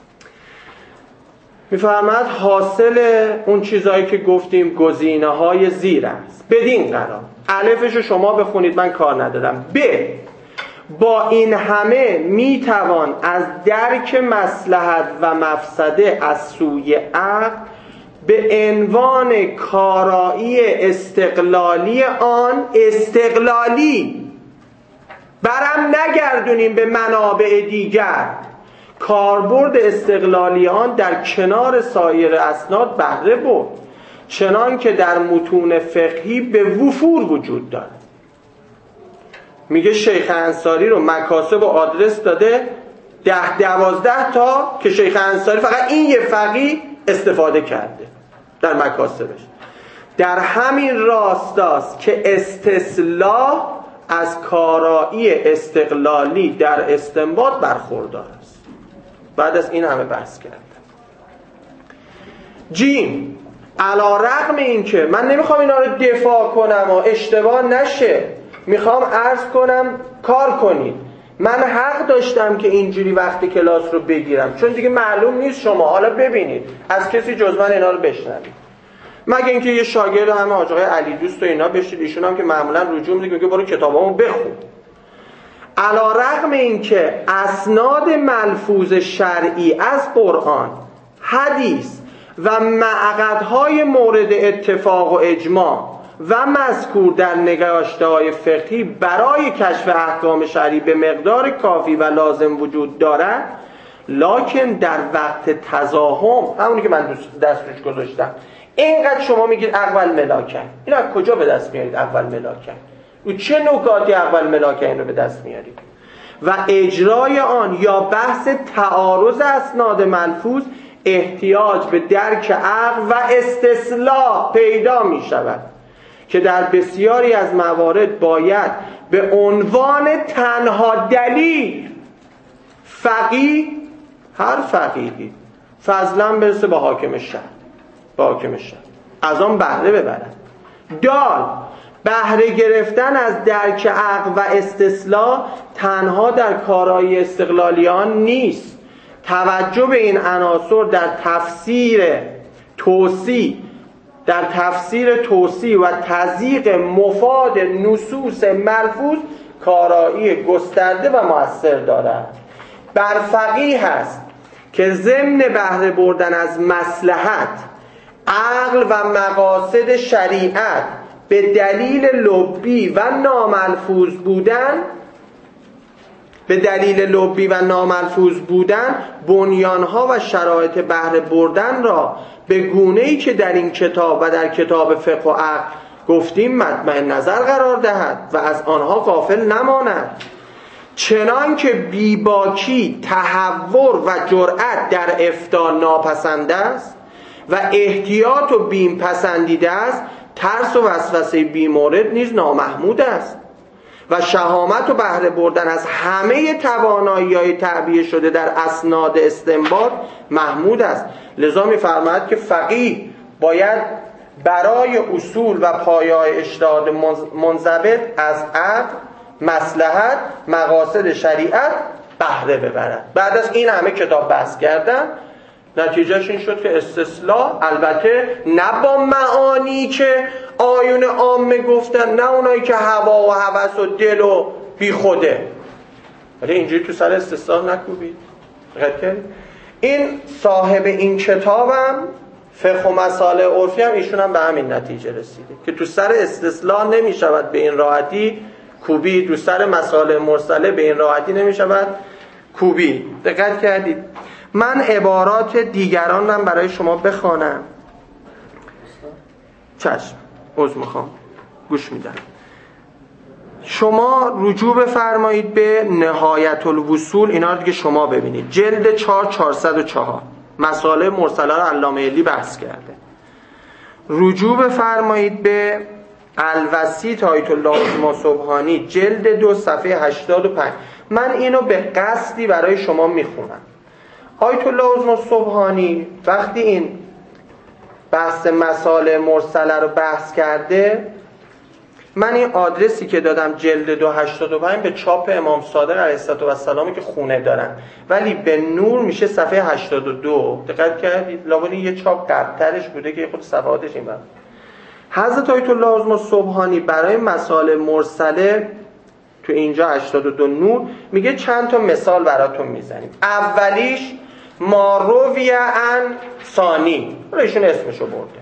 میفرماد حاصل اون چیزایی که گفتیم گزینه‌های زیر است بدین قرار. الفش رو شما بخونید، من کار ندارم. ب، با این همه میتوان از درک مصلحت و مفسده از سوی عقل به عنوان کارایی استقلالی آن، استقلالی برم نگردونیم به منابع دیگر، کاربرد استقلالی آن در کنار سایر اسناد بهره برد، چنان که در متون فقهی به وفور وجود دارد. میگه شیخ انصاری رو مکاسب و آدرس داده 10-12 تا که شیخ انصاری فقط این یه فقیه استفاده کرده در مکاسبش. در همین راستاست که استصلاح از کارایی استقلالی در استنباط برخوردار است. بعد از این همه بحث کردم. جیم، علی رغم این که من نمیخوام اینا رو دفاع کنم و اشتباه نشه، میخوام عرض کنم کار کنید. من حق داشتم که اینجوری وقتی کلاس رو بگیرم، چون دیگه معلوم نیست شما حالا ببینید از کسی جز من اینا رو بشنوید، مگه اینکه یه شاگرد همه آقای علی دوست و اینا بشید، ایشون هم که معمولا رجوع میده که برو کتابامو بخون. علی رغم این که اسناد ملفوظ شرعی از قرآن، حدیث و معقدهای مورد اتفاق و اجماع و مذکور در نگاشته‌های فقهی برای کشف احکام شرعی به مقدار کافی و لازم وجود دارد، لکن در وقت تزاحم، همونی که من دست روش گذاشتم، اینقدر شما میگید اول ملاکن، این از کجا به دست میارید اول ملاکن؟ و چه نکاتی اول ملاکن رو به دست میارید؟ و اجرای آن یا بحث تعارض اسناد ملفوظ احتیاج به درک عقل و استصلاح پیدا می شود که در بسیاری از موارد باید به عنوان تنها دلیل فقیه، هر فقیهی فضلا برسه به حاکم شهر، از آن بهره ببرد. دال بهره گرفتن از درک عقل و استصلاح تنها در کارهای استقلالیان نیست. توجه به این عناصر در تفسیر توصیح و تضییق مفاد نصوص ملفوظ کارایی گسترده و مؤثر دارد. بر فقیه است که ضمن بهره بردن از مصلحت، عقل و مقاصد شریعت به دلیل لبی و ناملفوظ بودن بنیانها و شرایط بهره بردن را به گونه‌ای که در این کتاب و در کتاب فقه و عقل گفتیم مطمع نظر قرار دهد و از آنها غافل نماند. چنان که بیباکی، تهور و جرأت در افتاء ناپسند است و احتیاط و بیم پسندیده است، ترس و وسوسه بیمورد نیز نامحمود است و شهامت و بهره بردن از همه توانایی‌های تعبیه شده در اسناد استنباط محمود است. لذا می‌فرماید که فقیه باید برای اصول و پایه‌های اجتهاد منضبط از عقل، مصلحت، مقاصد شریعت بهره ببرد. بعد از این همه کتاب بحث کردن، نتیجهش این شد که استصلاح، البته نه با معانی که آیون عامه گفتن، نه اونایی که هوا و هوس و دل و بی خوده، ولی اینجوری تو سر استصلاح نکوبید. این صاحب این کتابم فقه و مسائل عرفی هم ایشون هم به همین نتیجه رسیده که تو سر استصلاح نمیشود به این راحتی کوبید، تو سر مسائل مرسله به این راحتی نمیشود کوبید. دقت کردید؟ من عبارات دیگران هم برای شما بخوانم. چشم، عذر میخوام، گوش میدم. شما رجوع بفرمایید به نهایت الوصول، اینا رو دیگه شما ببینید، جلد 4 مسائل مرسله رو علامه علی بحث کرده. رجوع بفرمایید به الوسیط آیت الله سبحانی، جلد 2 صفحه 85. من اینو به قصدی برای شما میخونم. آیت الله سبحانی وقتی این بحث مسائل مرسله رو بحث کرده، من این آدرسی که دادم جلد 285 به چاپ امام صادق علیه السلام که خونه دارن، ولی به نور میشه صفحه 82. دقت کردید؟ لابد یه چاپ قبل‌ترش بوده که خود صفحاتش این بود. حضرت آیت الله سبحانی برای مسائل مرسله تو اینجا 82 نور میگه چند تا مثال براتون میزنیم. اولیش ما روی عن ثانی، ایشون اسمشو برده.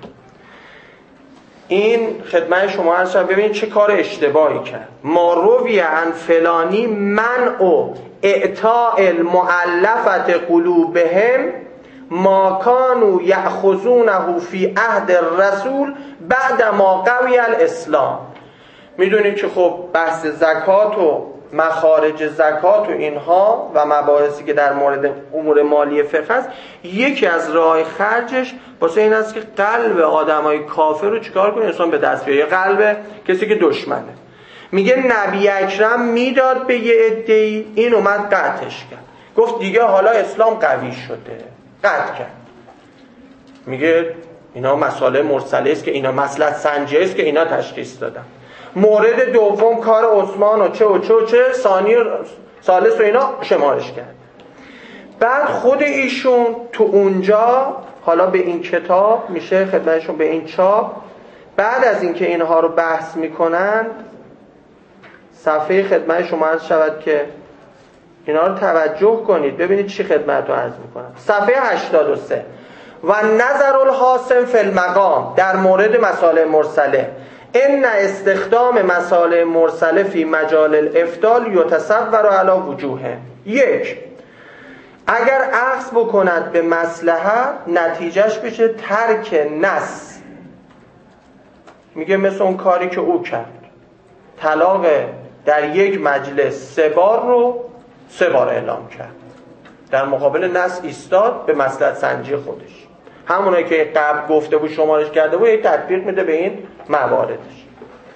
این خدمت شما عرض شد، ببینید چه کار اشتباهی کرد. ما روی عن فلانی منع اعطاء المؤلفت قلوبهم ما کانوا یأخذونه فی عهد الرسول بعد ما قوی الاسلام. میدونید که خب بحث زکات و مخارج زکات و اینها و مباحثی که در مورد امور مالی فقه است، یکی از راه خرجش واسه این است که قلب آدمای کافر رو چیکار کنه؟ انسان به دست بیاره، قلب کسی که دشمنه. میگه نبی اکرم میداد به یه عده‌ای، این اومد قطعش کرد، گفت دیگه حالا اسلام قوی شده، قطع کرد. میگه اینا مسائل مرسله است که اینا مصلحت سنجی است که اینا تشخیص دادن. مورد دوم کار عثمان و چه ثانی و ثالث و اینا شمارش کرد. بعد خود ایشون تو اونجا حالا به این کتاب میشه خدمتشون به این چاپ، بعد از اینکه اینها رو بحث میکنن، صفحه خدمت شما عرض شود که اینا رو توجه کنید ببینید چی خدمت رو عرض میکنم. صفحه 83 و نظر الحاسم فی المقام در مورد مسائل مرسله ان استخدام مصالح مرسله فی مجال الافضال یتصور علی وجوه. یک، اگر اخذ بکند به مصلحت نتیجهش بشه ترک نص. میگه مثل اون کاری که او کرد، طلاق در یک مجلس 3 بار رو 3 بار اعلام کرد، در مقابل نص ایستاد به مصلحت سنجی خودش. همونایی که قبل گفته بود شمارش کرده بود یک تطبیق میده به این مواردش.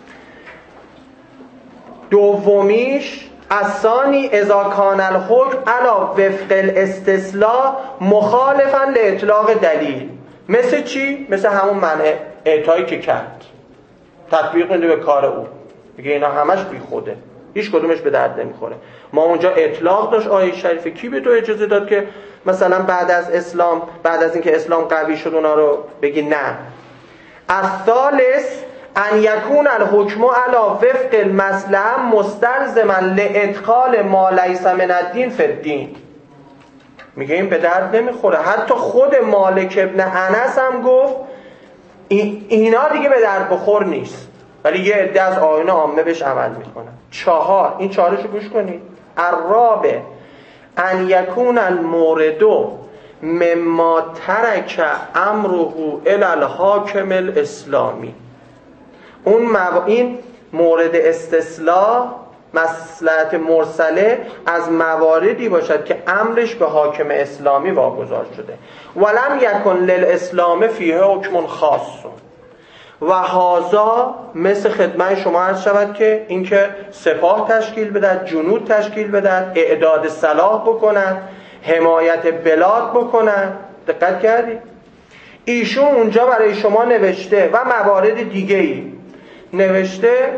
دومیش الثانی اذا کان الحکم علی وفق الاستثلاء مخالفا لاطلاق دلیل. مثل چی؟ مثل همون منع اعطایی که کرد، تطبیق میده به کار او، میگه اینا همش بی خوده، هیچ کدومش به درد نمیخوره. ما اونجا اطلاق داشت آیه شریفه، کی به تو اجازه داد که مثلا بعد از اسلام، بعد از اینکه اسلام قوی شد اونا رو بگی نه؟ الثالث ان یکون الحکم علی وفق المصلحه مستلزما لادخال ما لیس من الدین فی الدین. میگه این به درد نمیخوره. حتی خود مالک ابن انس هم گفت اینا دیگه به درد بخور نیست، ولی یه عده از آیین عامه بهش عمل میکنن. 4، این 4 رو گوش کنید. الرابع ان یکون المورد مما ترک امره الی الحاکم الاسلامی. این مورد استصلاح مصلحت مرسله از مواردی باشد که امرش به حاکم اسلامی واگذار شده. ولم یکن للاسلام فیه حکم خاص و هذا مثل خدمت شما عرض شود که اینکه سپاه تشکیل بدهد، جنود تشکیل بدهد، اعداد سلاح بکنند، حمایت بلاد بکنند. دقت کردید؟ ایشون اونجا برای شما نوشته و موارد دیگه‌ای نوشته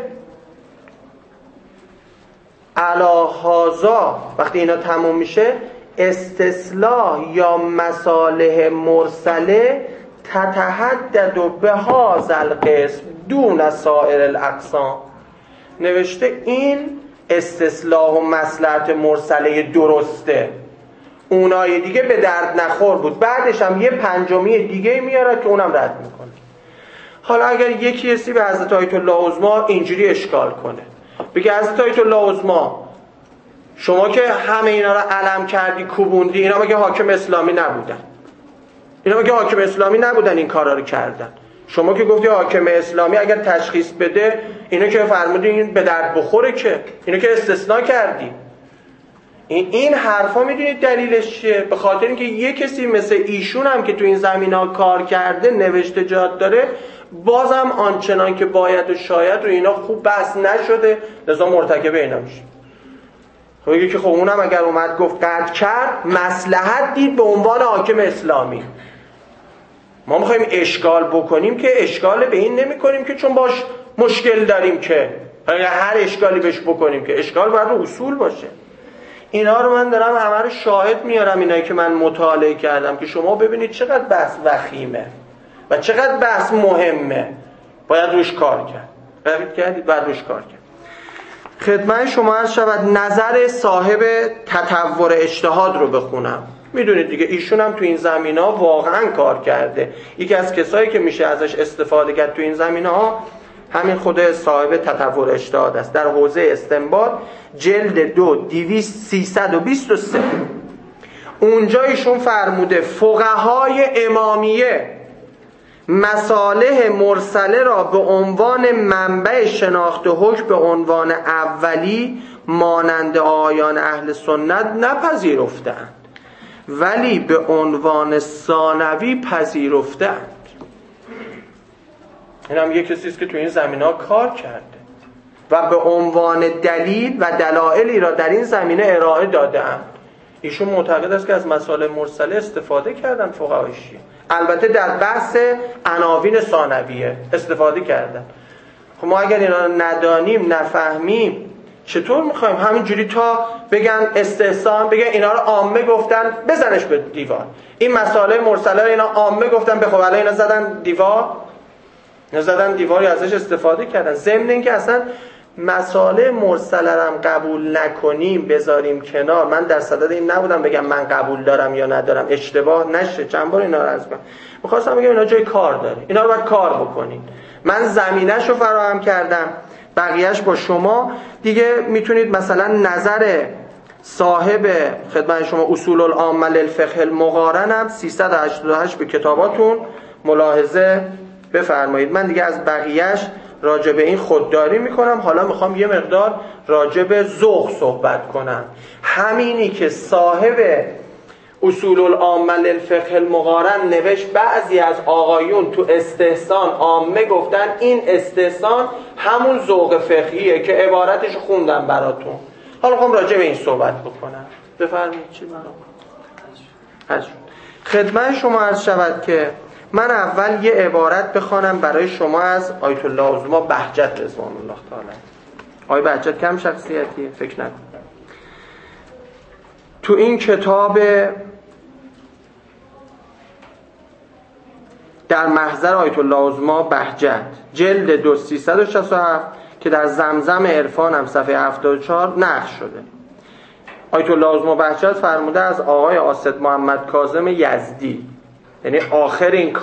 علی هذا. وقتی اینا تموم میشه استصلاح یا مصالح مرسله تتحدد به هذا القسم دون سایر الاقسام. نوشته این استصلاح و مصلحت مرسله درسته، اونای دیگه به درد نخور بود. بعدش هم یه پنجمی دیگه میاره که اونم رد میکنه. حالا اگر یکی هستی به حضرت آیت الله عظما اینجوری اشکال کنه، بگه حضرت آیت الله عظما شما که همه اینا رو علم کردی کوبوندی، اینا مگه حاکم اسلامی نبودن؟ اینا مگه حاکم اسلامی نبودن این کارا رو کردن؟ شما که گفتی حاکم اسلامی اگر تشخیص بده، اینا که فرمودی این به درد بخوره، که اینا که استثناء کردی. این حرفا میدونید دلیلش چیه؟ به خاطر اینکه یه کسی مثل ایشون هم که تو این زمینا کار کرده، نوشته جات داره، بازم آنچنان که باید و شاید رو اینا خوب بحث نشده، لذا مرتکب اینا میشه. خب میگه که خب اونم اگر اومد گفت قطع کرد، مصلحت دید به عنوان حاکم اسلامی. ما میخوایم اشکال بکنیم که اشکال به این نمی کنیم که چون باش مشکل داریم، که هر اشکالی بهش بکنیم، که اشکال باید رو اصول باشه. اینا رو من دارم همه رو شاهد میارم، اینایی که من مطالعه کردم، که شما ببینید چقدر بحث وخیمه و چقدر بحث مهمه. باید روش کار کرد. باید روش کار کرد. خدمت شما عرض شود نظر صاحب تطور اجتهاد رو بخونم. میدونید دیگه ایشون هم تو این زمینه‌ها واقعا کار کرده. یکی از کسایی که میشه ازش استفاده کرد تو این زمینه‌ها همین خود صاحب تطور اجتهاد است. در حوزه استنباط جلد 2 323 اونجا ایشون فرموده فقهای امامیه مصالح مرسله را به عنوان منبع شناخت حکم به عنوان اولی مانند آیان اهل سنت نپذیرفتند، ولی به عنوان ثانوی پذیرفتند. این هم یک کسی است که تو این زمینه کار کرده و به عنوان دلیل و دلایلی را در این زمینه ارائه داده‌اند. ایشون معتقد است که از مصالح مرسله استفاده کردن فقهای شیعه، البته در بحث عناوین ثانویه استفاده کردن. خب ما اگر اینا رو ندانیم، نفهمیم، چطور میخوایم همینجوری تا بگن استحسان، بگن اینا رو عامه گفتن بزنش به دیوار، این مصالح مرسله رو اینا عامه گفتن به خب الان اینا زدن دیوار، نزدن دیواری ازش استفاده کردن. ضمن اینکه اصلا مصالح مرسله رو قبول نکنیم بذاریم کنار، من در صدد این نبودم بگم من قبول دارم یا ندارم، اشتباه نشه. چند بار اینا رو عرض کردم، می‌خواستم بگم اینا جای کار داره، اینا رو باید کار بکنین. من زمینش رو فراهم کردم، بقیهش با شما دیگه. میتونید مثلا نظر صاحب خدمت شما اصول العامه للفقه المقارن هم 388 به کتاباتون ملاحظه بفرمایید. من دیگه از بقیهش راجع به این خودداری میکنم. حالا میخوام یه مقدار راجع به ذوق صحبت کنم. همینی که صاحب اصول العامه للفقه المقارن نوشت، بعضی از آقایون تو استحسان عامه گفتن این استحسان همون ذوق فقهیه که عبارتش خوندم براتون. حالا میخوام راجع به این صحبت بکنم. بفرمایید. چی برام خدمت شما عرض شود که من اول یه عبارت بخوانم برای شما از آیت الله عظما بهجت رضوان الله تعالی. آقای بهجت کم شخصیتیه؟ فکر نکن. تو این کتاب در محضر آیت الله عظما بهجت جلد 2 367 که در زمزم عرفان هم صفحه 74 نقش شده، آیت الله عظما بهجت فرموده از آقای آصد محمد کاظم یزدی، یعنی آخر این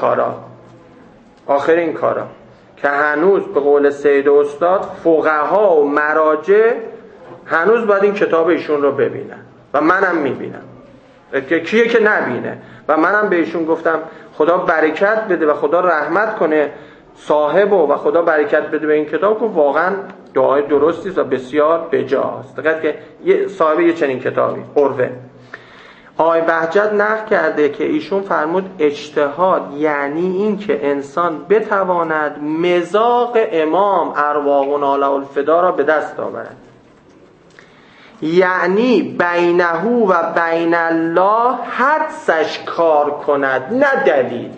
کارا که هنوز به قول سید استاد فقها و مراجع هنوز باید این کتاب ایشون رو ببینن و منم میبینم. کیه که نبینه؟ و منم به ایشون گفتم خدا برکت بده و خدا رحمت کنه صاحب و خدا برکت بده به این کتاب، که واقعا دعای درستی و بسیار بجاست. دقیقاً که صاحب یه چنین کتابی قروه آقای بهجت نقل کرده که ایشون فرمود اجتهاد یعنی این که انسان بتواند مذاق امام ارواحنا له الفدا را به دست آورد، یعنی بینه و بین الله حدسش کار کند، نه دلیل.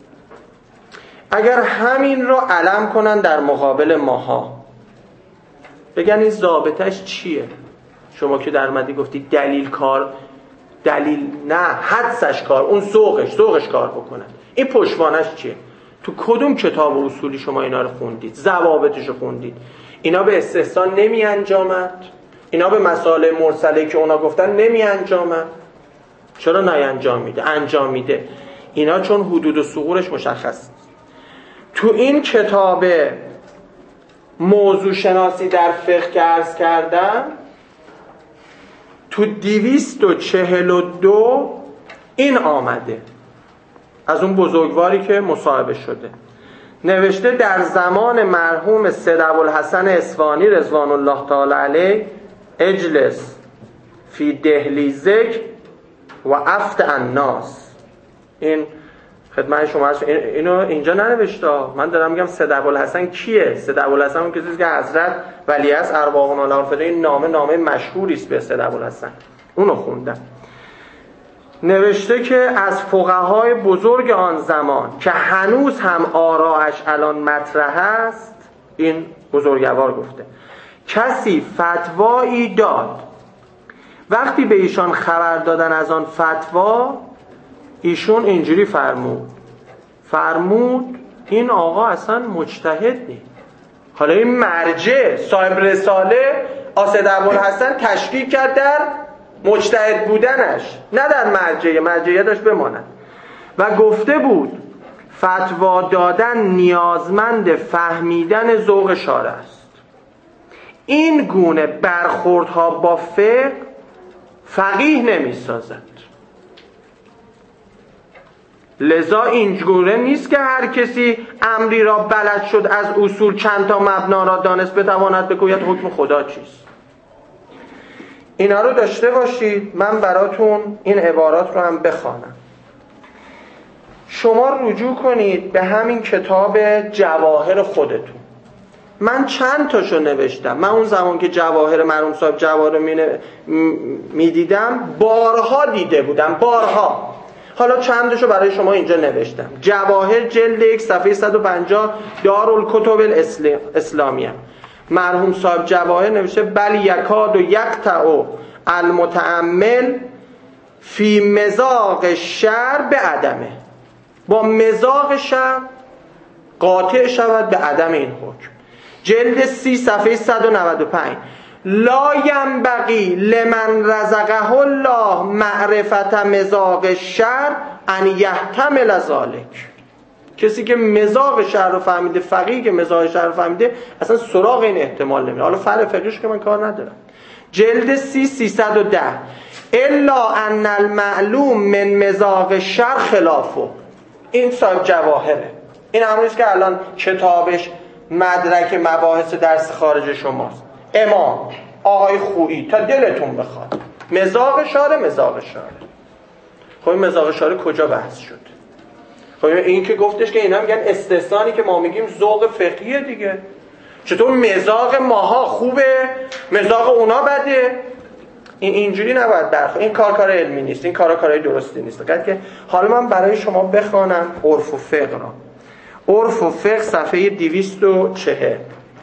اگر همین را علم کنن در مقابل ماها، بگن این ضابطش چیه؟ شما که در مدی گفتی دلیل نه، حدسش کار، اون ذوقش کار بکنن. این پشتوانش چیه؟ تو کدوم کتاب و اصولی شما اینا رو خوندید؟ ضوابطش رو خوندید؟ اینا به استحسان نمی انجامد؟ اینا به مسائل مرسله که اونا گفتن نمی انجامد؟ چرا نه انجام میده؟ اینا چون حدود و ثغورش مشخص. تو این کتاب موضوع شناسی در فقه که عرض کردم، تو 242 این آمده از اون بزرگواری که مصاحبه شده، نوشته در زمان مرحوم سید ابوالحسن اصفهانی رضوان الله تعالی علیه اجلس فی دهلیزک و افت الناس. این خدمت شما هست. اینو اینجا ننوشته، من دارم میگم سید ابوالحسن کیه؟ سید ابوالحسن اون کسی که حضرت ولیعصر ارواحنا له الفدا، این نامه مشهوری است به سید ابوالحسن، اونو خوندم. نوشته که از فقهای بزرگ آن زمان که هنوز هم آراءش الان مطرح است، این بزرگوار گفته کسی فتوایی داد، وقتی به ایشان خبر دادن از آن فتوا، ایشون اینجوری فرمود این آقا اصلا مجتهد نیست. حالا این مرجع صاحب رساله آصد ابوالحسن تشکیک کرد در مجتهد بودنش، نه در مرجعیتش بماند، و گفته بود فتوا دادن نیازمند فهمیدن ذوق شارع است. این گونه برخوردها با فقه فقیه نمی سازد. لذا اینجوره نیست که هر کسی امری را بلد شد از اصول چند تا مبنا را دانست بتواند بگوید حکم خدا چیست. اینا رو داشته باشید. من براتون این عبارات رو هم بخوانم. شما رجوع کنید به همین کتاب جواهر خودتون. من چند تاشو نوشتم. من اون زمان که جواهر مرحوم صاحب جواهر رو میدیدم بارها دیده بودم، بارها. حالا چندشو برای شما اینجا نوشتم. جواهر جلد 1 صفحه 150 دارالکتب الاسلامیه. مرحوم صاحب جواهر نوشته بل یکاد و یقطع المتأمل فی مذاق الشرع به عدمه. با مذاق شرع قاطع شود به عدم این حکم. جلد 30 صفحه 195 لا ینبغی لمن رزقه الله معرفت مذاق الشرع ان یحتمل ذلک. کسی که مذاق شعر رو فهمیده، فقیه که مذاق شعر رو فهمیده، اصلا سراغ این احتمال نمیره. حالا فرع فقیهش که من کار ندارم. جلد 310 الا ان المعلوم من مذاق شعر خلافه. این صاحب جواهره. این همونیست که الان کتابش مدرک مباحث درس خارج شماست. امام آقای خویی تا دلتون بخواد. مذاق شعر. خب این مذاق شعر کجا بحث شد؟ خب این که گفتش که اینا میگن استثنایی که ما میگیم ذوق فقهیه دیگه. چطور مذاق ماها خوبه مذاق اونا بده؟ اینجوری نباید برخورد. این کار علمی نیست. این کارای درستی نیست. فقط که حالا من برای شما بخوانم عرف و فقه را. عرف و فقه صفحه 240.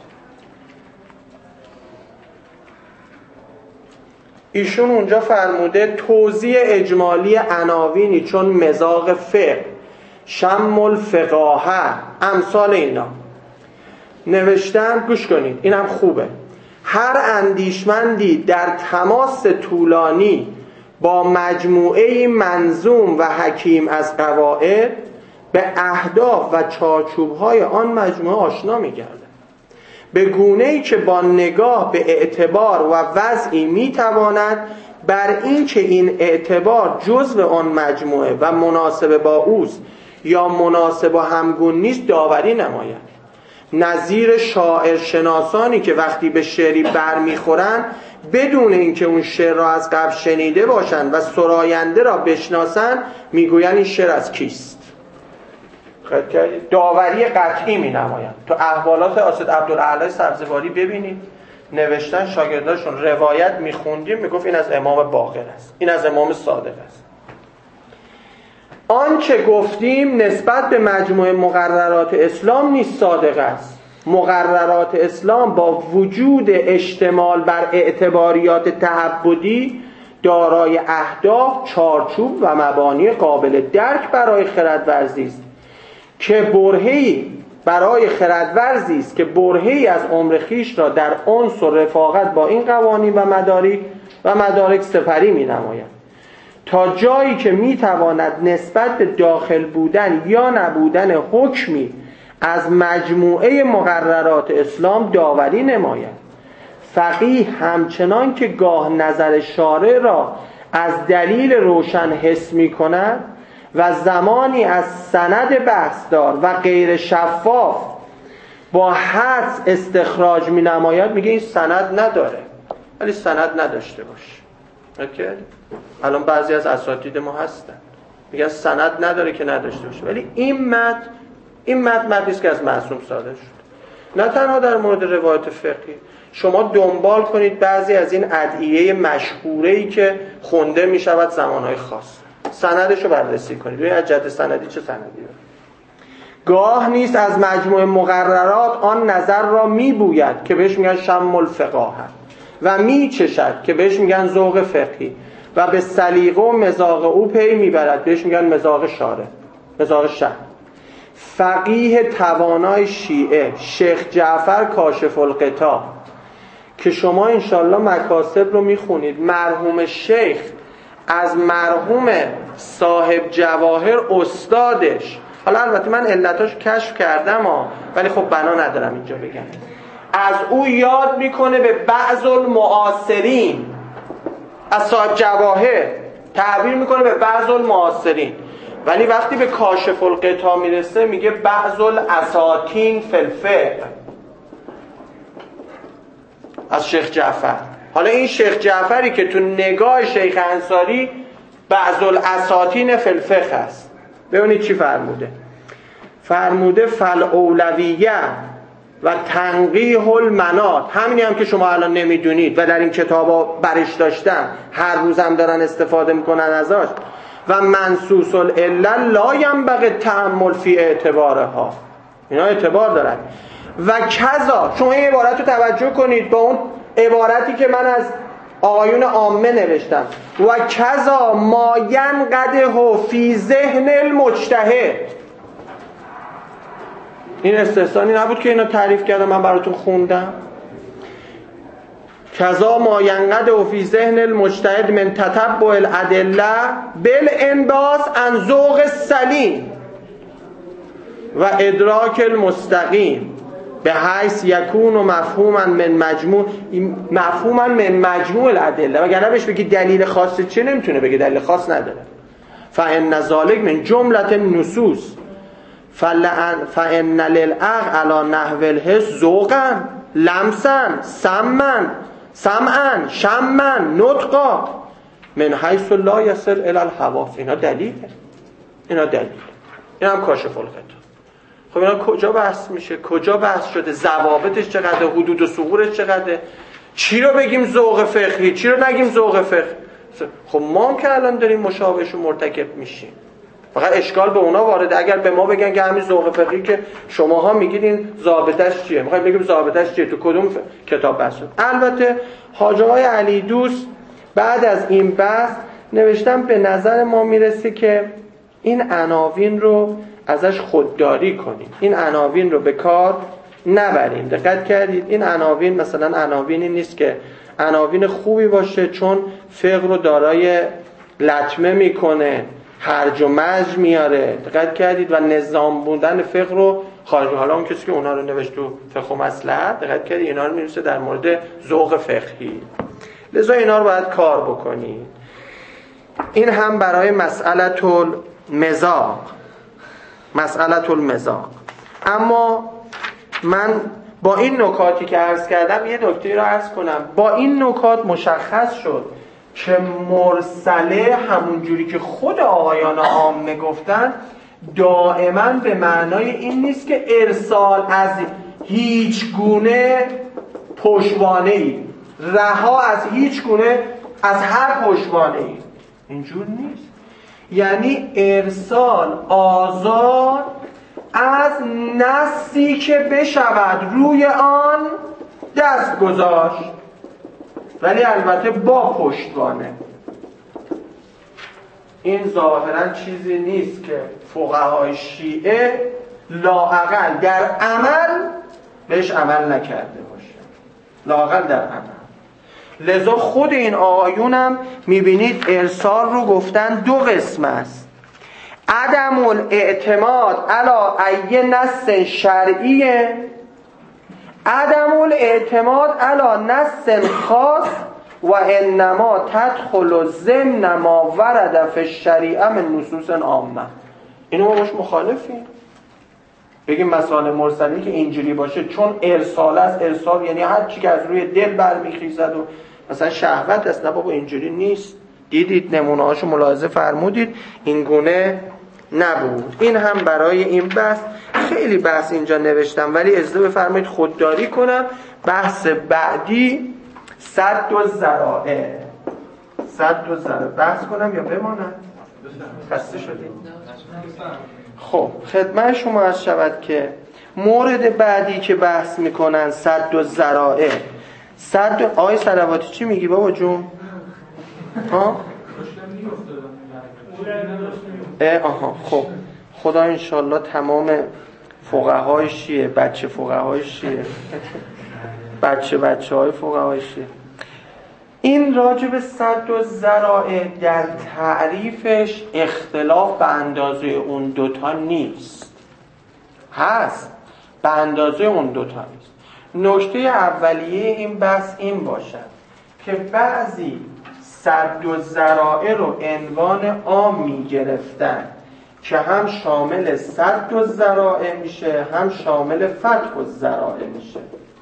ایشون اونجا فرموده توضیح اجمالی عناوینی چون مذاق فقه، شم الفقاهه، امثال اینا نوشتن. گوش کنید اینم خوبه. هر اندیشمندی در تماس طولانی با مجموعه منظوم و حکیم از قواعد به اهداف و چارچوب‌های آن مجموعه آشنا می‌گردد، به گونه‌ای که با نگاه به اعتبار و وضعی می‌تواند بر این که این اعتبار جزء آن مجموعه و مناسب با اوست یا مناسب و همگون نیست داوری نماید. نظیر شاعر شناسانی که وقتی به شعری برمیخورن بدون اینکه اون شعر را از قبل شنیده باشند و سراینده را بشناسن میگوین این شعر از کیست. داوری قطعی می نماید. تو احوالات اسد عبدالاعلی سبزواری ببینید نوشتن شاگرداشون روایت میخوندیم میگفت این از امام باقر است، این از امام صادق است. آنچه گفتیم نسبت به مجموعه مقررات اسلام نیست صادق است. مقررات اسلام با وجود اشتمال بر اعتباریات تعبدی دارای اهداف، چارچوب و مبانی قابل درک برای خردورزی است که برهه‌ای برای خردورزی است که برهه‌ای از عمر خویش را در انس و رفاقت با این قوانین و مدارک سپری می‌نماید تا جایی که می‌تواند نسبت به داخل بودن یا نبودن حکمی از مجموعه مقررات اسلام داوری نماید. فقیه همچنان که گاه نظر شارع را از دلیل روشن حس می‌کند و زمانی از سند بحثدار و غیر شفاف با حدس استخراج می نماید میگه این سند نداره، ولی سند نداشته باشه. الان بعضی از اساتید ما هستن میگن سند نداره که نداشته باشه، ولی این متن است که از معصوم صادر شد. نه تنها در مورد روایت فقهی، شما دنبال کنید بعضی از این ادعیه مشهوره‌ای که خونده میشود زمانهای خاص، سندش رو بررسی کنید. ببینید از جهت سندی چه سندی داره. گاه نیست از مجموعه مقررات آن نظر را میبوید که بهش میگن شم الفقاهه و میچشد که بهش میگن ذوق فقهی و به سلیقه و مذاق او پی میبرد بهش میگن مذاق شارع، مذاق شرع. فقیه توانای شیعه شیخ جعفر کاشف الغطا که شما انشالله مکاسب رو میخونید، مرحوم شیخ از مرحوم صاحب جواهر استادش، حالا البته من علتاش کشف کردم ولی خب بنا ندارم اینجا بگم، از او یاد میکنه به بعض المعاصرین. از صاحب جواهر تعبیر میکنه به بعض المعاصرین، ولی وقتی به کاشف الغطا میرسه میگه بعض الاساطین فی الفقه از شیخ جعفر. حالا این شیخ جعفری که تو نگاه شیخ انصاری بعض الاساطین فی الفقه است. ببینید چی فرموده. فرموده فالاولویه و تنقیح المنات، همینی هم که شما الان نمیدونید و در این کتابا برش داشتم، هر روزم دارن استفاده میکنن ازش. و منصوص العله لا ینبغی تأمل فی اعتبارها، اینا اعتبار دارن. و کذا، شما این عبارت رو توجه کنید با اون عبارتی که من از آقایون عامه نوشتم، و کذا ما ینقده فی ذهن المجتهد. این استحسانی نبود که اینا تعریف کردم من براتون خوندم. کذا ما ینقده فی ذهن المجتهد من تتبع الادله بالانباس عن ذوق السلیم. و ادراک المستقیم به حیث یکون و مفهوما من مجموع الادله، وگرنه بهش بگی دلیل خاص چه نمیتونه بگه، دلیل خاص نداره. فان ذلک من جمله النصوص فان للعقل علی نحو الحس ذوقا لمسا سمعا شما نطقا من حیث لا یصل الی الحواس. اینا دلیله، اینا هم کاشف الغطا. خب اینا کجا بحث میشه؟ کجا بحث شده؟ ضوابطش چقدر؟ حدود و ثغورش چقدر؟ چی رو بگیم ذوق فقهی، چی رو نگیم ذوق فقهی؟ خب ما هم که الان داریم مشابهش رو مرتکب میشیم. فقط اشکال به اونا وارده. اگر به ما بگن که همین ذوق فقهی که شماها میگید این ضابطش چیه، میخوایم بگیم ضابطش چیه، تو کدوم کتاب بحث شد؟ البته حاج آقای علی دوست بعد از این بحث نوشتم به نظر ما میرسه که این عناوین رو ازش خودداری کنیم، این عناوین رو به کار نبریم. دقت کردید این عناوین مثلا عناوینی نیست که عناوین خوبی باشه چون فقه رو دارای لطمه میکنه، هرج و مرج میاره. دقت کردید و نظام بودن فقه رو خارج. حالا اون کسی که اونا رو نوشت تو فقه و مصلحت، دقت کردید اینا رو می‌نویسه در مورد ذوق فقهی، لذا اینا رو باید کار بکنید. این هم برای مسئله المزاق. اما من با این نکاتی که عرض کردم یه نکته رو عرض کنم. با این نکات مشخص شد که مرسله همون جوری که خود آقایان عامه گفتن دائما به معنای این نیست که ارسال از هیچ گونه پشتوانه‌ای، رها از هیچ گونه، از هر پشتوانه‌ای. اینجور نیست. یعنی ارسال آزاد از نصی که بشود روی آن دست گذاشت، ولی البته با پشتوانه. این ظاهرا چیزی نیست که فقهای شیعه لااقل در عمل بهش عمل نکرده باشه، لااقل در عمل. لذا خود این آقایونم میبینید ارسال رو گفتن دو قسم است: عدم الاعتماد علی ای نص شرعیه، عدم الاعتماد علی نص خاص و انما تدخل ضمن ما ورد فی الشریعه من نصوص عامه. اینو ما باش مخالفیم. بگیم مسائل مرسلی که اینجوری باشه چون ارسال است، ارسال یعنی هر چی که از روی دل برمیخیزد و مثلا شهوت است. نه بابا اینجوری نیست. دیدید نمونه‌هاشو ملاحظه فرمودید، این گونه نبود. این هم برای این بحث. خیلی بحث اینجا نوشتم ولی اجازه بفرمایید خودداری کنم. بحث بعدی سد الذرائع بحث کنم یا بمانم؟ خسته شدید؟ خب خدمت شما عرض شود که مورد بعدی که بحث میکنن سد الذرائع. آقای صلواتی چی میگی بابا جون؟ ها؟ خب خدا انشالله تمام فقهای شیعه، بچه فقهای شیعه، بچه های فقهای شیعه، این راجب سد الذرائع در تعریفش اختلاف به اندازه اون دوتا نیست، هست به اندازه اون دوتا نیست. نکته اولیه این بحث این باشد که بعضی سد الذرائع رو عنوان عام می گرفتن که هم شامل سد الذرائع میشه هم شامل فتح الذرائع میشه،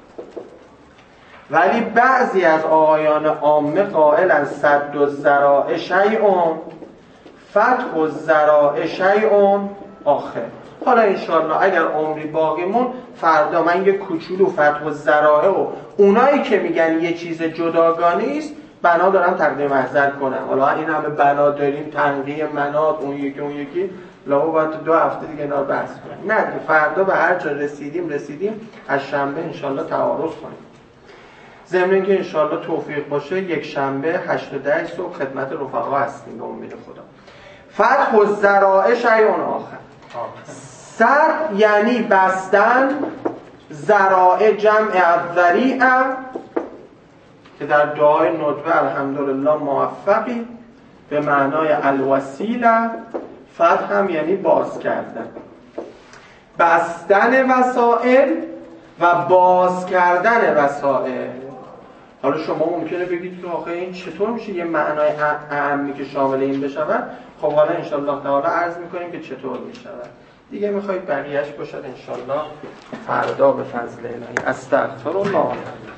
ولی بعضی از آقایان عامه قائلن سد الذرائع شیء فتح الذرائع شیء آخر. حالا انشالله اگر عمری باقیمون فردا من یه کوچولو فتح الذرائع و اونایی که میگن یه چیز جداگانه است بنا دارم تقدیم محضر کنم. حالا این همه بنا داریم، تنقیه مناط، اون یکی لابا باید 2 هفته دیگه اینا رو بحث کنیم. نه دیگه فردا به هر جا رسیدیم از شنبه انشالله تعارض کنیم. ضمن اینکه انشالله توفیق باشه یک شنبه 8 تا 10 صبح خدمت رفقا هستیم به امید خدا. فتح الذرائع شیء آخر. سد یعنی بستن، ذرائع جمع الذریعه که در دعای ندبه الحمدلله موفقی به معنای الوسیله. فتح هم یعنی باز کردن. بستن وسائل و باز کردن وسائل. حالا شما ممکنه بگید که آخه این چطور میشه یه معنای اعمی که شامل این بشود؟ خب حالا انشالله تعالی عرض میکنیم که چطور میشود. دیگه میخواید بقیهش باشد انشالله فردا به فضل الهی. استغفر الله.